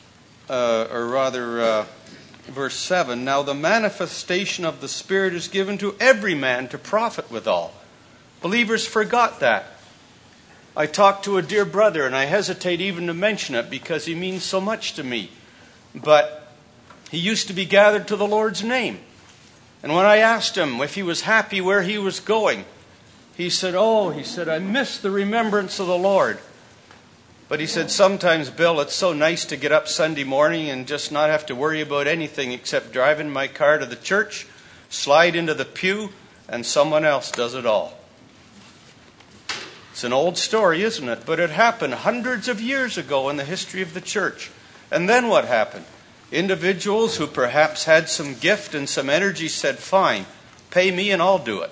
verse 7, now the manifestation of the Spirit is given to every man to profit withal. Believers forgot that. I talked to a dear brother, and I hesitate even to mention it because he means so much to me. But he used to be gathered to the Lord's name. And when I asked him if he was happy where he was going, he said, I miss the remembrance of the Lord. But he said, sometimes, Bill, it's so nice to get up Sunday morning and just not have to worry about anything except driving my car to the church, slide into the pew, and someone else does it all. It's an old story, isn't it? But it happened hundreds of years ago in the history of the church. And then what happened? Individuals who perhaps had some gift and some energy said, fine, pay me and I'll do it.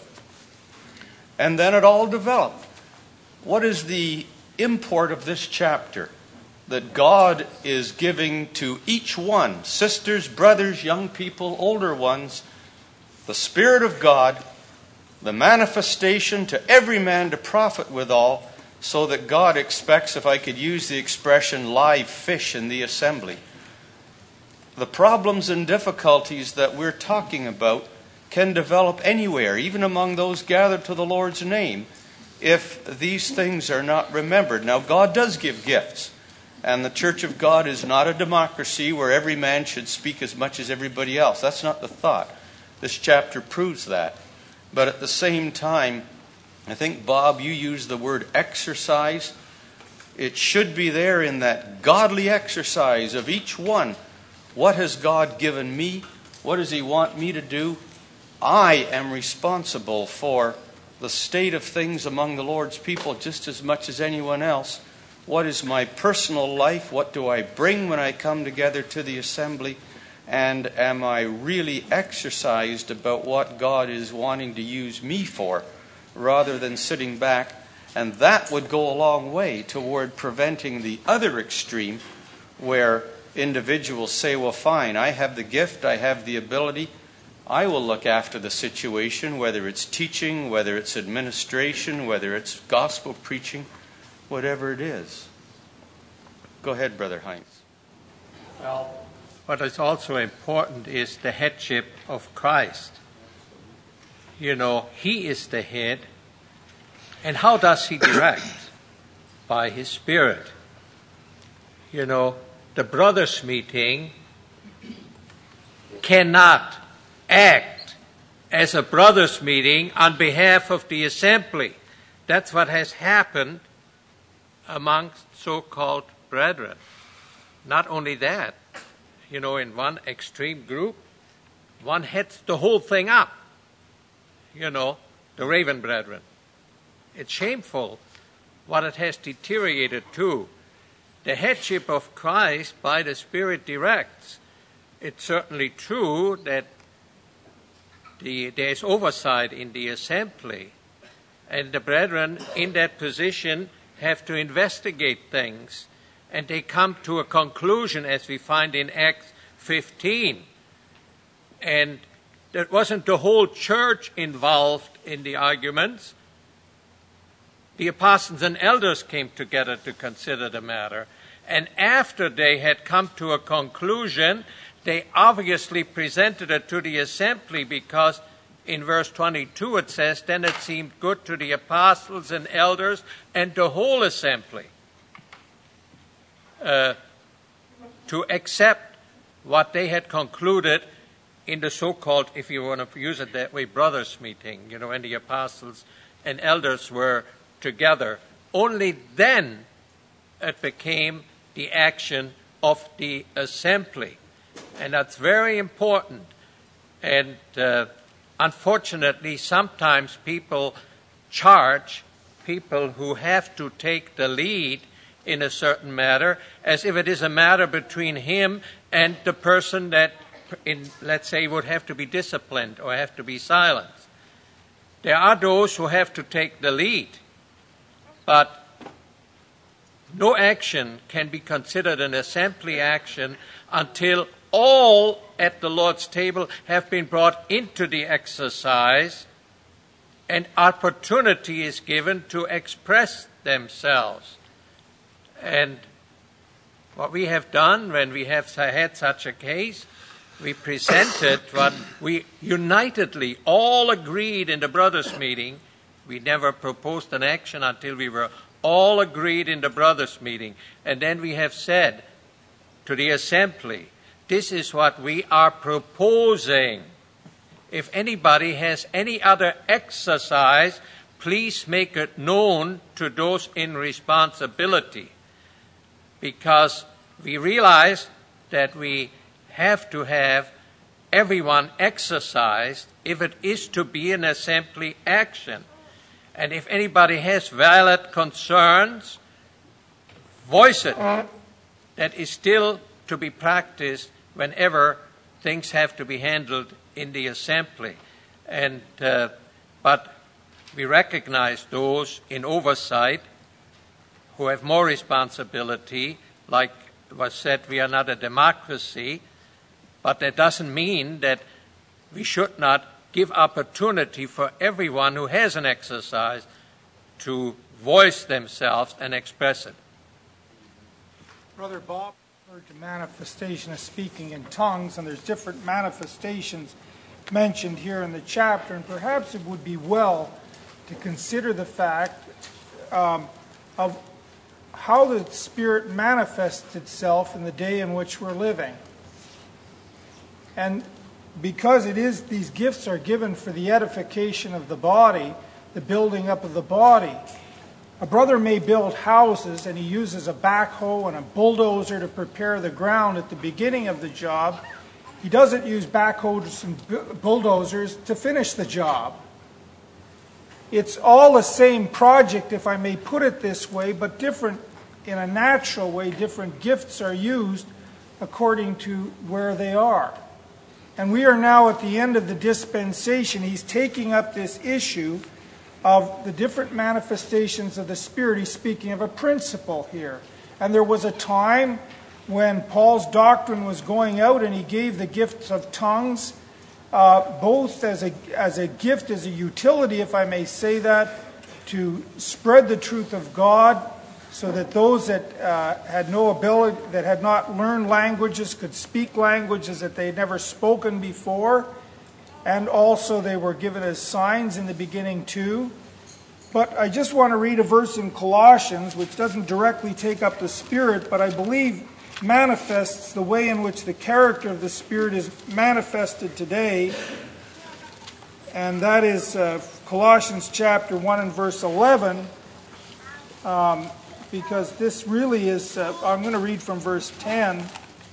And then it all developed. What is the import of this chapter? that God is giving to each one, sisters, brothers, young people, older ones, the Spirit of God, the manifestation to every man to profit withal, so that God expects, if I could use the expression, live fish in the assembly. The problems and difficulties that we're talking about can develop anywhere, even among those gathered to the Lord's name, if these things are not remembered. Now, God does give gifts, and the Church of God is not a democracy where every man should speak as much as everybody else. That's not the thought. This chapter proves that. But at the same time, I think, Bob, you used the word exercise. It should be there in that godly exercise of each one. What has God given me? What does He want me to do? I am responsible for the state of things among the Lord's people just as much as anyone else. What is my personal life? What do I bring when I come together to the assembly? And am I really exercised about what God is wanting to use me for, rather than sitting back? And that would go a long way toward preventing the other extreme, where individuals say, well, fine, I have the gift, I have the ability, I will look after the situation, whether it's teaching, whether it's administration, whether it's gospel preaching, whatever it is. Go ahead, Brother Heinz.
Well, what is also important is the headship of Christ. You know, He is the head. And how does He direct? By His Spirit. You know, the brothers' meeting cannot act as a brothers' meeting on behalf of the assembly. That's what has happened amongst so-called brethren. Not only that, you know, in one extreme group, one heads the whole thing up. You know, the Raven brethren. It's shameful what it has deteriorated to. The headship of Christ by the Spirit directs. It's certainly true that there's oversight in the assembly, and the brethren in that position have to investigate things, and they come to a conclusion, as we find in Acts 15. And there wasn't the whole church involved in the arguments. The apostles and elders came together to consider the matter. And after they had come to a conclusion, they obviously presented it to the assembly, because in verse 22 it says, then it seemed good to the apostles and elders and the whole assembly to accept what they had concluded in the so-called, if you want to use it that way, brothers' meeting, you know, when the apostles and elders were together. Only then it became the action of the assembly. And that's very important. And unfortunately, sometimes people charge people who have to take the lead in a certain matter as if it is a matter between him and the person that, let's say, would have to be disciplined or have to be silenced. There are those who have to take the lead, but no action can be considered an assembly action until all at the Lord's table have been brought into the exercise and opportunity is given to express themselves. And what we have done when we have had such a case, we presented what we unitedly all agreed in the brothers' meeting. We never proposed an action until we were all agreed in the brothers' meeting. And then we have said to the assembly, this is what we are proposing. If anybody has any other exercise, please make it known to those in responsibility. Because we realize that we have to have everyone exercised if it is to be an assembly action. And if anybody has valid concerns, voice it. That is still to be practiced whenever things have to be handled in the assembly. And but we recognize those in oversight who have more responsibility like was said, we are not a democracy, but that doesn't mean that we should not give opportunity for everyone who has an exercise to voice themselves and express it.
Brother Bob referred to manifestation of speaking in tongues, and there's different manifestations mentioned here in the chapter, and perhaps it would be well to consider the fact of how the Spirit manifests itself in the day in which we're living. And because these gifts are given for the edification of the body, the building up of the body. A brother may build houses and he uses a backhoe and a bulldozer to prepare the ground at the beginning of the job. He doesn't use backhoes and bulldozers to finish the job. It's all the same project, if I may put it this way, but different in a natural way. Different gifts are used according to where they are. And we are now at the end of the dispensation. He's taking up this issue of the different manifestations of the Spirit. He's speaking of a principle here. And there was a time when Paul's doctrine was going out and he gave the gifts of tongues, both as a gift, as a utility, if I may say that, to spread the truth of God, so that those that had no ability, that had not learned languages, could speak languages that they had never spoken before. And also they were given as signs in the beginning too. But I just want to read a verse in Colossians, which doesn't directly take up the Spirit, but I believe manifests the way in which the character of the Spirit is manifested today. And that is Colossians chapter 1 and verse 11. Because this really is, I'm going to read from verse 10.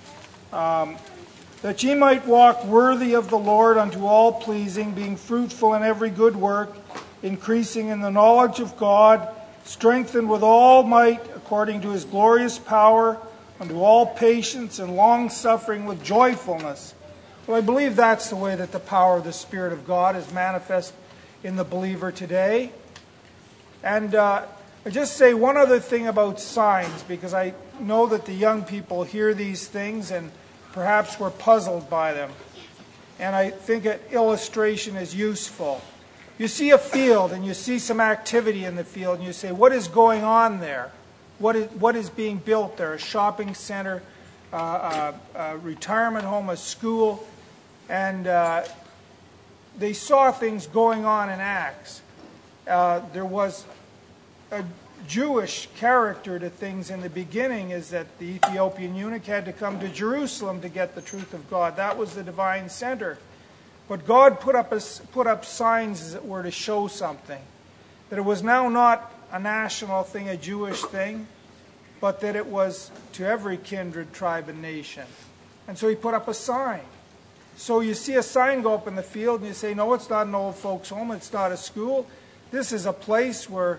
That ye might walk worthy of the Lord unto all pleasing, being fruitful in every good work, increasing in the knowledge of God, strengthened with all might according to his glorious power, unto all patience and long-suffering with joyfulness. Well, I believe that's the way that the power of the Spirit of God is manifest in the believer today. And I just say one other thing about signs, because I know that the young people hear these things and perhaps we're puzzled by them. And I think an illustration is useful. You see a field and you see some activity in the field and you say, what is going on there? What is being built there? A shopping center, a retirement home, a school. And they saw things going on in Acts. There was a Jewish character to things in the beginning, is that the Ethiopian eunuch had to come to Jerusalem to get the truth of God. That was the divine center. But God put up signs, as it were, to show something. That it was now not a national thing, a Jewish thing, but that it was to every kindred, tribe, and nation. And so he put up a sign. So you see a sign go up in the field and you say, no, it's not an old folks' home, it's not a school. This is a place where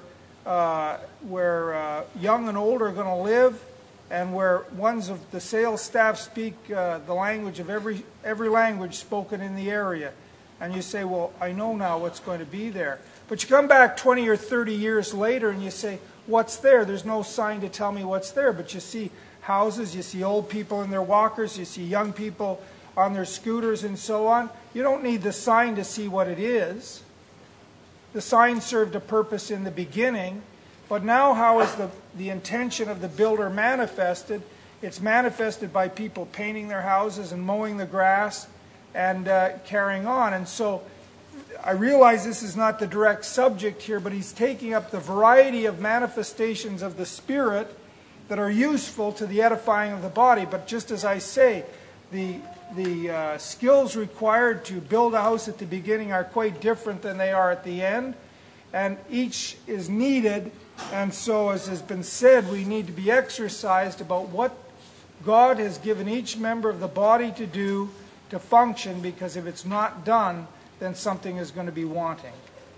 young and old are going to live, and where ones of the sales staff speak the language of every language spoken in the area. And you say, well, I know now what's going to be there. But you come back 20 or 30 years later and you say, what's there? There's no sign to tell me what's there. But you see houses, you see old people in their walkers, you see young people on their scooters and so on. You don't need the sign to see what it is. The sign served a purpose in the beginning, but now how is the intention of the builder manifested? It's manifested by people painting their houses and mowing the grass and carrying on. And so I realize this is not the direct subject here, but he's taking up the variety of manifestations of the Spirit that are useful to the edifying of the body. But just as I say, the skills required to build a house at the beginning are quite different than they are at the end. And each is needed. And so, as has been said, we need to be exercised about what God has given each member of the body to do to function, because if it's not done, then something is going to be wanting.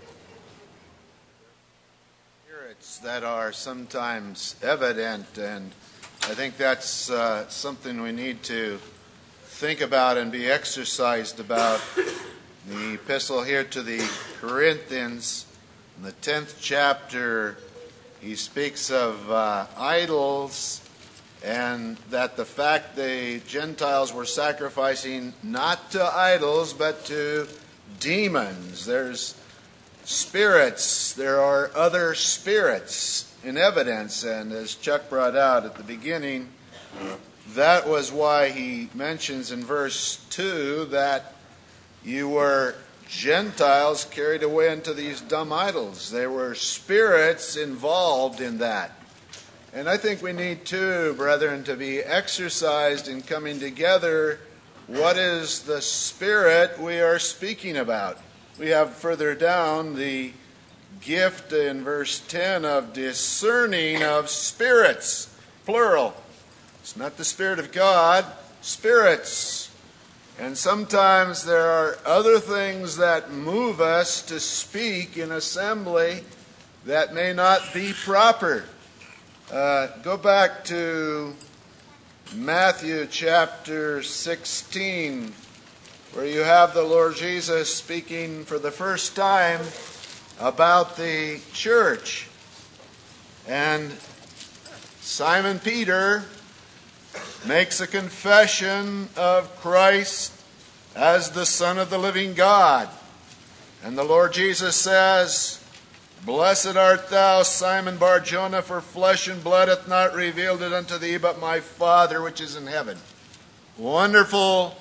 Spirits that are sometimes evident, and I think that's something we need to think about and be exercised about. The epistle here to the Corinthians, in the 10th chapter, he speaks of idols and that the fact the Gentiles were sacrificing not to idols but to demons. There's spirits, there are other spirits in evidence, and as Chuck brought out at the beginning, that was why he mentions in verse 2 that you were Gentiles carried away into these dumb idols. There were spirits involved in that. And I think we need too, brethren, to be exercised in coming together. What is the spirit we are speaking about? We have further down the gift in verse 10 of discerning of spirits, plural. It's not the Spirit of God, spirits. And sometimes there are other things that move us to speak in assembly that may not be proper. Go back to Matthew chapter 16, where you have the Lord Jesus speaking for the first time about the church. And Simon Peter makes a confession of Christ as the Son of the living God. And the Lord Jesus says, "Blessed art thou, Simon Bar-Jonah, for flesh and blood hath not revealed it unto thee, but my Father which is in heaven." Wonderful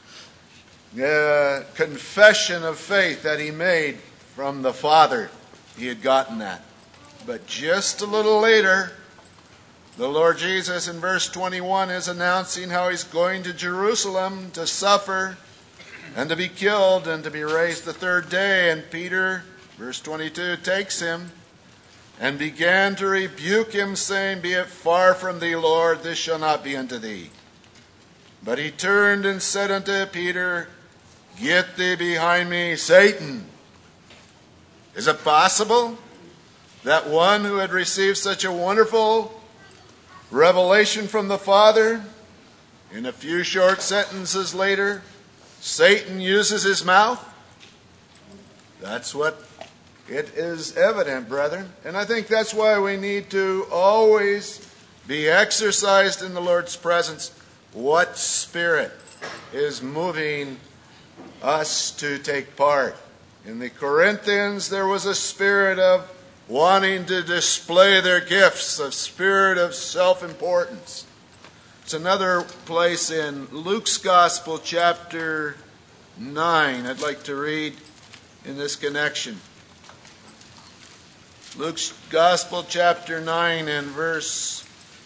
confession of faith that he made from the Father. He had gotten that. But just a little later, the Lord Jesus in verse 21 is announcing how he's going to Jerusalem to suffer and to be killed and to be raised the third day. And Peter, verse 22, takes him and began to rebuke him, saying, "Be it far from thee, Lord, this shall not be unto thee." But he turned and said unto Peter, "Get thee behind me, Satan." Is it possible that one who had received such a wonderful revelation from the Father, in a few short sentences later, Satan uses his mouth? That's what it is evident, brethren. And I think that's why we need to always be exercised in the Lord's presence. What spirit is moving us to take part? In the Corinthians, there was a spirit of wanting to display their gifts, a spirit of self-importance. It's another place in Luke's Gospel, chapter 9, I'd like to read in this connection. Luke's Gospel, chapter 9, and verse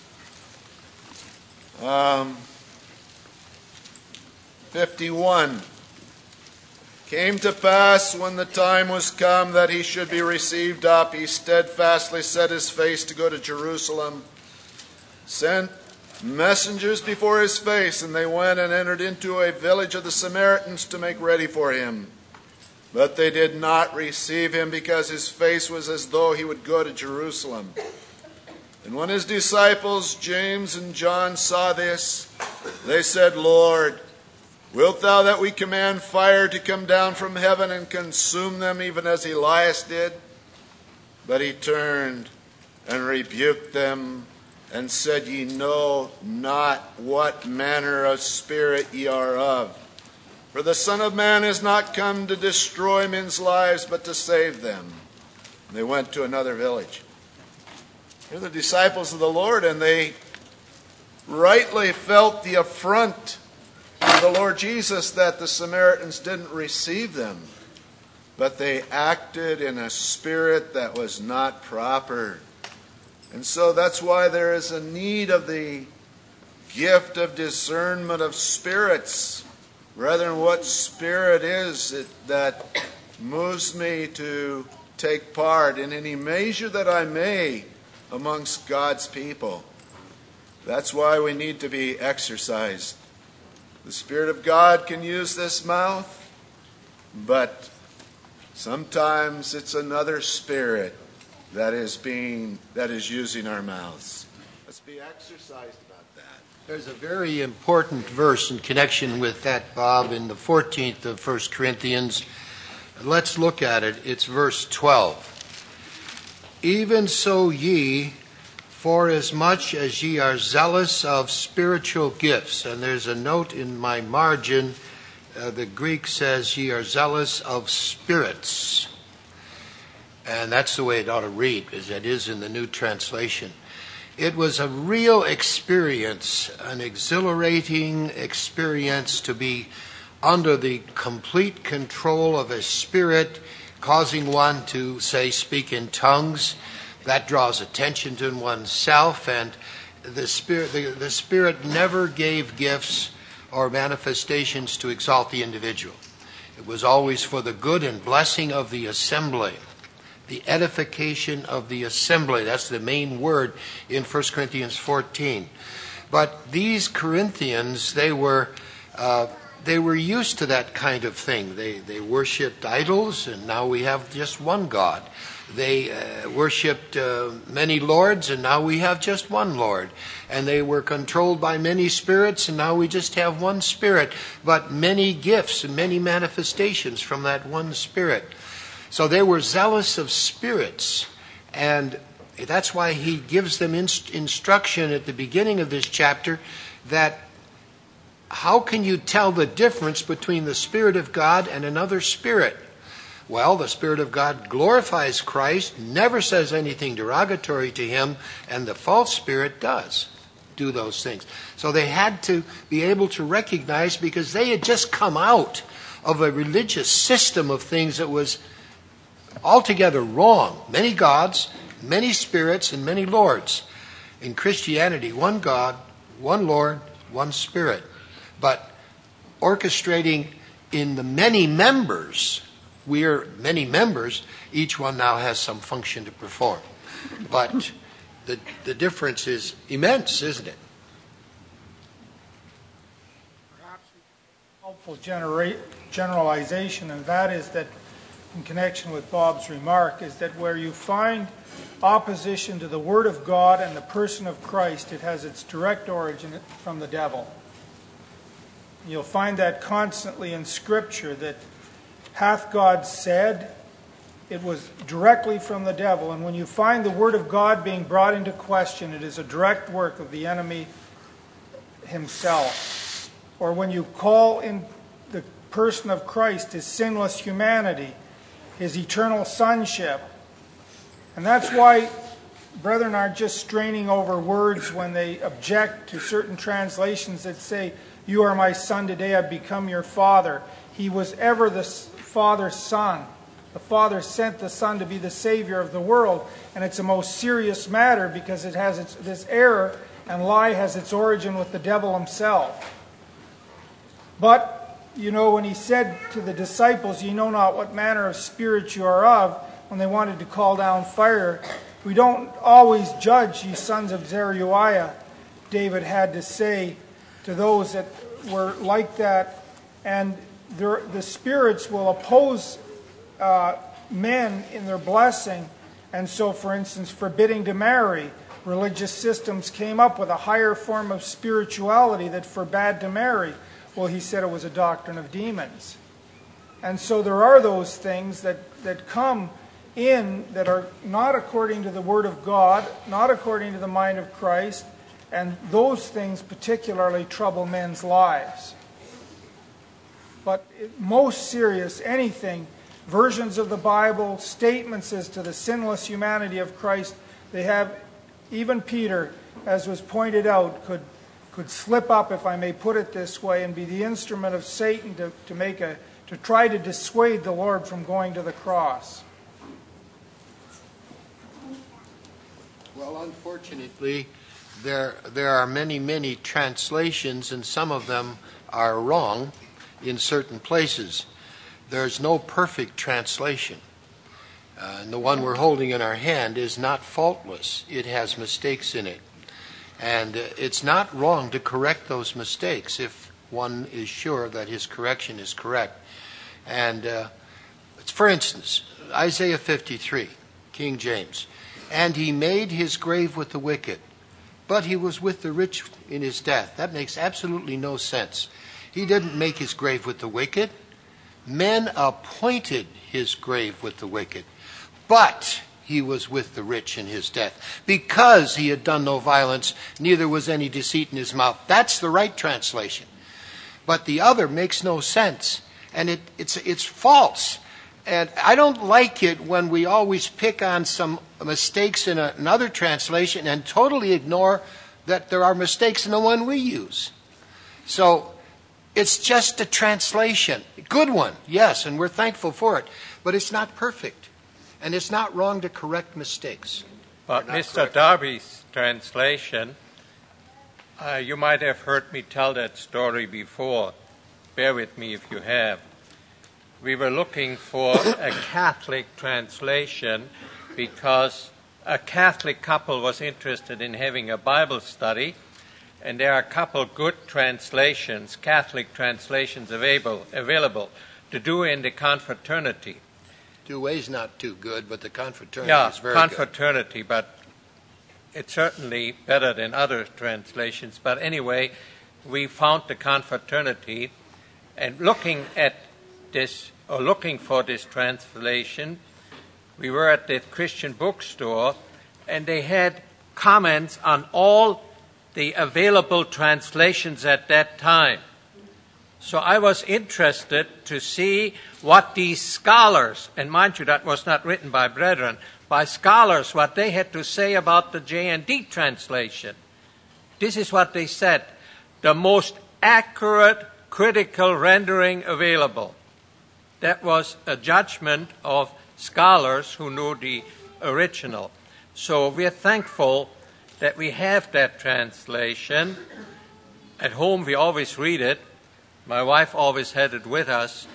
51. Came to pass, when the time was come that he should be received up, he steadfastly set his face to go to Jerusalem, sent messengers before his face, and they went and entered into a village of the Samaritans to make ready for him. But they did not receive him, because his face was as though he would go to Jerusalem. And when his disciples, James and John, saw this, they said, "Lord, wilt thou that we command fire to come down from heaven and consume them, even as Elias did?" But he turned and rebuked them and said, "Ye know not what manner of spirit ye are of. For the Son of Man is not come to destroy men's lives, but to save them." And they went to another village. They're the disciples of the Lord, and they rightly felt the affront of the Lord Jesus that the Samaritans didn't receive them. But they acted in a spirit that was not proper. And so that's why there is a need of the gift of discernment of spirits. Brethren, what spirit is it that moves me to take part in any measure that I may amongst God's people? That's why we need to be exercised. The Spirit of God can use this mouth, but sometimes it's another spirit that is using our mouths. Let's be exercised about that.
There's a very important verse in connection with that, Bob, in the 14th of 1 Corinthians. Let's look at it. It's verse 12. "Even so ye, forasmuch as ye are zealous of spiritual gifts. And there's a note in my margin. The Greek says ye are zealous of spirits. And that's the way it ought to read, as it is in the New Translation. It was a real experience, an exhilarating experience to be under the complete control of a spirit, causing one to, say, speak in tongues. That draws attention to oneself, and the Spirit never gave gifts or manifestations to exalt the individual. It was always for the good and blessing of the assembly, the edification of the assembly. That's the main word in 1 Corinthians 14. But these Corinthians, they were used to that kind of thing. They worshipped idols, and now we have just one God. They worshipped many lords, and now we have just one Lord. And they were controlled by many spirits, and now we just have one Spirit, but many gifts and many manifestations from that one Spirit. So they were zealous of spirits, and that's why he gives them instruction at the beginning of this chapter that how can you tell the difference between the Spirit of God and another spirit? Well, the Spirit of God glorifies Christ, never says anything derogatory to him, and the false spirit does do those things. So they had to be able to recognize, because they had just come out of a religious system of things that was altogether wrong. Many gods, many spirits, and many lords. In Christianity, one God, one Lord, one Spirit. But orchestrating in the many members, we are many members, each one now has some function to perform. But the difference is immense, isn't it?
Perhaps a helpful generalization, and that is that in connection with Bob's remark, is that where you find opposition to the Word of God and the person of Christ, it has its direct origin from the devil. You'll find that constantly in Scripture, that hath God said, it was directly from the devil. And when you find the Word of God being brought into question, it is a direct work of the enemy himself. Or when you call in the person of Christ his sinless humanity, his eternal sonship. And that's why brethren aren't just straining over words when they object to certain translations that say, you are my son, today I've become your father. He was ever the Father's son. The Father sent the Son to be the Savior of the world. And it's a most serious matter because it has this error and lie has its origin with the devil himself. But, you know, when he said to the disciples, ye know not what manner of spirit you are of, when they wanted to call down fire, we don't always judge, ye sons of Zeruiah, David had to say to those that were like that. And the spirits will oppose men in their blessing. And so, for instance, forbidding to marry, religious systems came up with a higher form of spirituality that forbade to marry. Well, he said it was a doctrine of demons. And so there are those things that come in that are not according to the Word of God, not according to the mind of Christ, and those things particularly trouble men's lives. But most serious, anything, versions of the Bible, statements as to the sinless humanity of Christ, they have, even Peter, as was pointed out, could slip up, if I may put it this way, and be the instrument of Satan to try to dissuade the Lord from going to the cross.
Well, unfortunately, there are many, many translations, and some of them are wrong in certain places. There's no perfect translation. And the one we're holding in our hand is not faultless. It has mistakes in it. And it's not wrong to correct those mistakes if one is sure that his correction is correct. And for instance, Isaiah 53, King James. And he made his grave with the wicked, but he was with the rich in his death. That makes absolutely no sense. He didn't make his grave with the wicked. Men appointed his grave with the wicked. But he was with the rich in his death. Because he had done no violence, neither was any deceit in his mouth. That's the right translation. But the other makes no sense, and it's false. And I don't like it when we always pick on some mistakes in another translation and totally ignore that there are mistakes in the one we use. So it's just a translation. Good one, yes, and we're thankful for it. But it's not perfect. And it's not wrong to correct mistakes.
But Mr. Darby's translation, you might have heard me tell that story before. Bear with me if you have. We were looking for a Catholic translation because a Catholic couple was interested in having a Bible study, and there are a couple good translations, Catholic translations available to do in the confraternity.
Douay's not too good, but the confraternity is very
confraternity, good. But it's certainly better than other translations. But anyway, we found the confraternity, and looking for this translation, we were at the Christian bookstore, and they had comments on all the available translations at that time. So I was interested to see what these scholars, and mind you, that was not written by brethren, by scholars, what they had to say about the J&D translation. This is what they said: the most accurate critical rendering available. That was a judgment of scholars who knew the original. So we're thankful that we have that translation. At home we always read it. My wife always has it with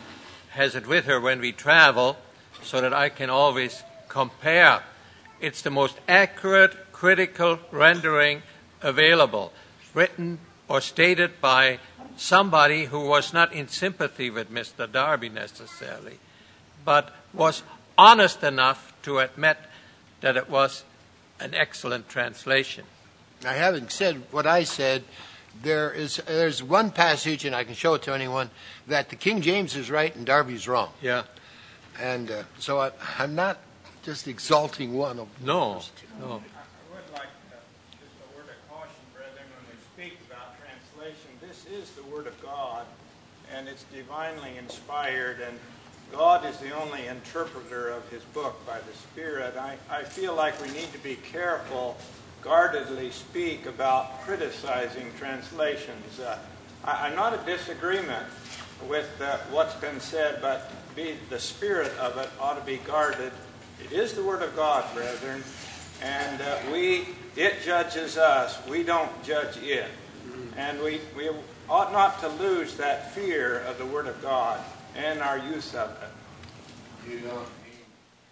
her when we travel, so that I can always compare. It's the most accurate critical rendering available, written or stated by somebody who was not in sympathy with Mr. Darby necessarily, but was honest enough to admit that it was an excellent translation.
Now, having said what I said, there's one passage, and I can show it to anyone, that the King James is right and Darby's wrong.
Yeah.
And so I'm not just exalting one of them.
No.
I would like just a word of caution, brethren, when we speak about translation. This is the Word of God, and it's divinely inspired, and God is the only interpreter of His book by the Spirit. I feel like we need to be careful, guardedly speak about criticizing translations. I'm not in disagreement with what's been said, but the spirit of it ought to be guarded. It is the Word of God, brethren, and it judges us. We don't judge it. And we ought not to lose that fear of the Word of God and our use of it.
You don't mean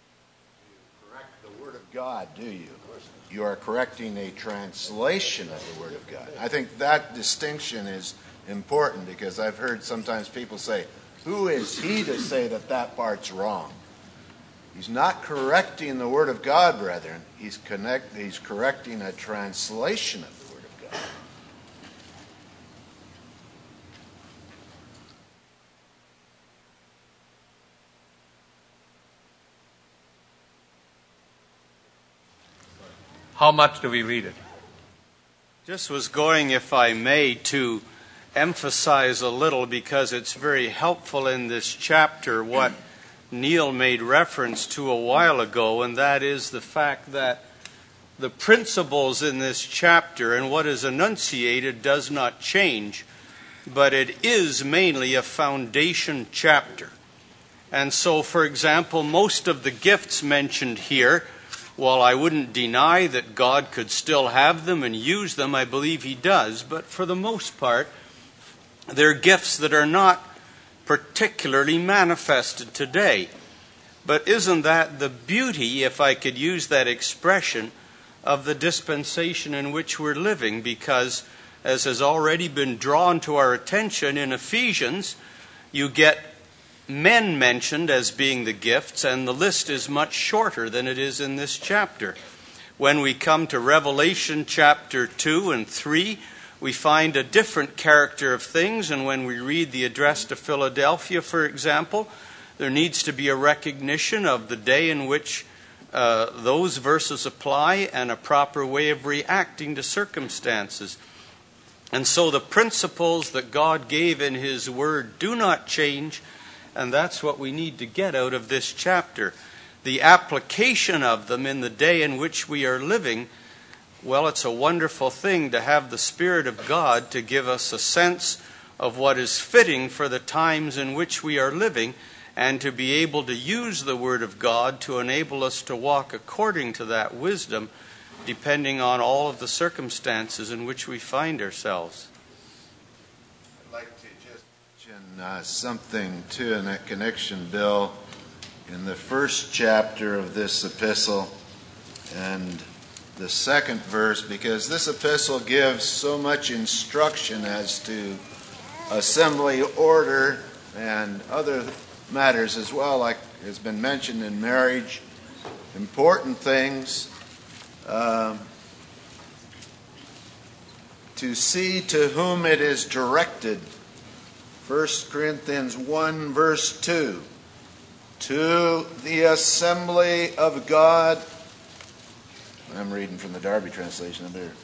to correct the Word of God, do you? You are correcting a translation of the Word of God. I think that distinction is important, because I've heard sometimes people say, who is he to say that part's wrong? He's not correcting the Word of God, brethren. He's correcting a translation of the Word of God.
How much do we read it?
Just was going, if I may, to emphasize a little, because it's very helpful in this chapter, what Neil made reference to a while ago, and that is the fact that the principles in this chapter and what is enunciated does not change, but it is mainly a foundation chapter. And so, for example, most of the gifts mentioned here, while I wouldn't deny that God could still have them and use them, I believe He does. But for the most part, they're gifts that are not particularly manifested today. But isn't that the beauty, if I could use that expression, of the dispensation in which we're living? Because, as has already been drawn to our attention in Ephesians, you get men mentioned as being the gifts, and the list is much shorter than it is in this chapter. When we come to Revelation chapter 2 and 3, we find a different character of things, and when we read the address to Philadelphia, for example, there needs to be a recognition of the day in which those verses apply and a proper way of reacting to circumstances. And so the principles that God gave in His Word do not change, and that's what we need to get out of this chapter. The application of them in the day in which we are living, well, it's a wonderful thing to have the Spirit of God to give us a sense of what is fitting for the times in which we are living, and to be able to use the Word of God to enable us to walk according to that wisdom, depending on all of the circumstances in which we find ourselves.
I'd like to just mention something, too, in that connection, Bill. In the first chapter of this epistle and the second verse, because this epistle gives so much instruction as to assembly order and other matters as well, like has been mentioned in marriage, important things, to see to whom it is directed. 1 Corinthians 1 verse 2. To the assembly of God. I'm reading from the Darby translation. I better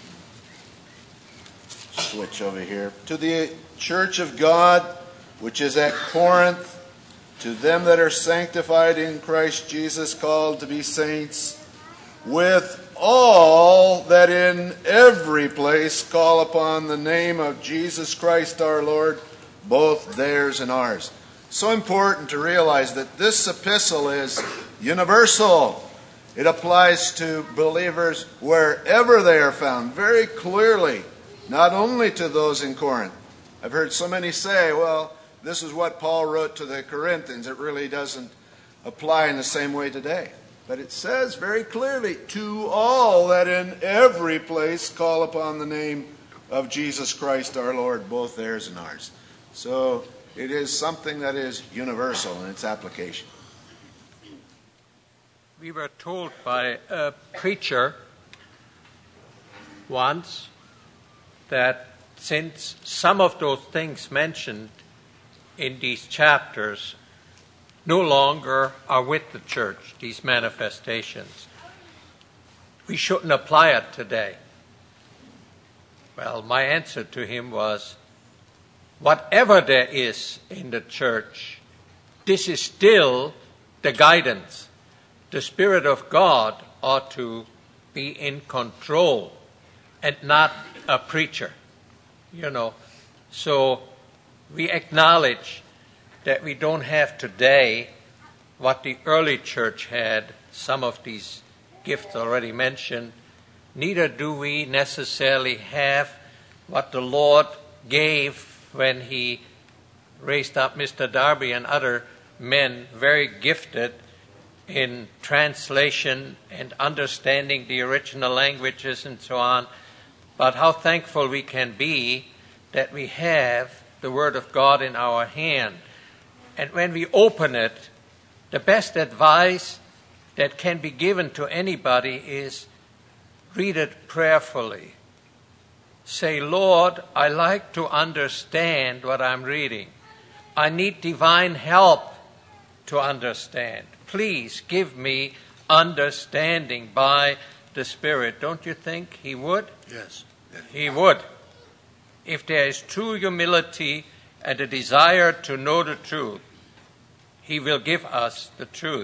switch over here. To the church of God, which is at Corinth, to them that are sanctified in Christ Jesus, called to be saints, with all that in every place call upon the name of Jesus Christ our Lord, both theirs and ours. So important to realize that this epistle is universal. It applies to believers wherever they are found, very clearly, not only to those in Corinth. I've heard so many say, well, this is what Paul wrote to the Corinthians. It really doesn't apply in the same way today. But it says very clearly, to all that in every place call upon the name of Jesus Christ our Lord, both theirs and ours. So it is something that is universal in its application.
We were told by a preacher once that since some of those things mentioned in these chapters no longer are with the church, these manifestations, we shouldn't apply it today. Well, my answer to him was, whatever there is in the church, this is still the guidance. The Spirit of God ought to be in control and not a preacher, So we acknowledge that we don't have today what the early church had, some of these gifts already mentioned. Neither do we necessarily have what the Lord gave when He raised up Mr. Darby and other men very gifted in translation and understanding the original languages and so on. But how thankful we can be that we have the Word of God in our hand. And when we open it, the best advice that can be given to anybody is read it prayerfully. Say, Lord, I like to understand what I'm reading. I need divine help to understand. Please give me understanding by the Spirit. Don't you think He would?
Yes.
He would. If there is true humility and a desire to know the truth, He will give us the truth.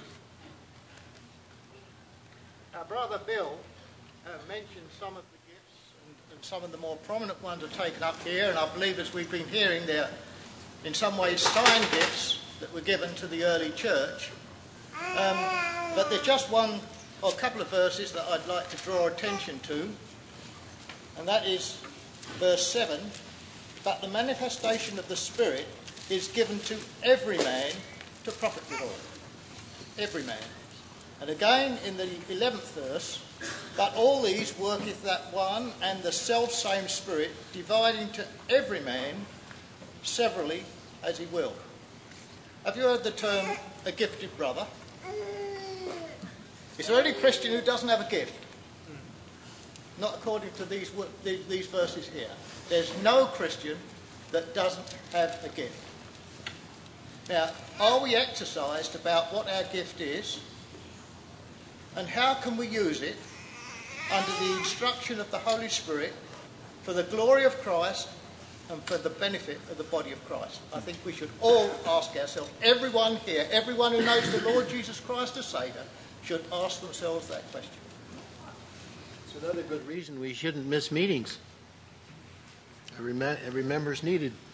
Now, Brother Bill mentioned some of the gifts, and some of the more prominent ones are taken up here, and I believe, as we've been hearing, they're in some ways sign gifts that were given to the early church. But there's just one or a couple of verses that I'd like to draw attention to, and that is verse 7. But the manifestation of the Spirit is given to every man to profit withal. Every man. And again in the 11th verse, but all these worketh that one and the self-same Spirit, dividing to every man severally as he will. Have you heard the term a gifted brother? Is there any Christian who doesn't have a gift? Not according to these verses here. There's no Christian that doesn't have a gift. Now, are we exercised about what our gift is? And how can we use it under the instruction of the Holy Spirit for the glory of Christ and for the benefit of the body of Christ? I think we should all ask ourselves, everyone here, everyone who knows the Lord Jesus Christ as Saviour, should ask themselves that question.
It's another good reason we shouldn't miss meetings. Every member's needed.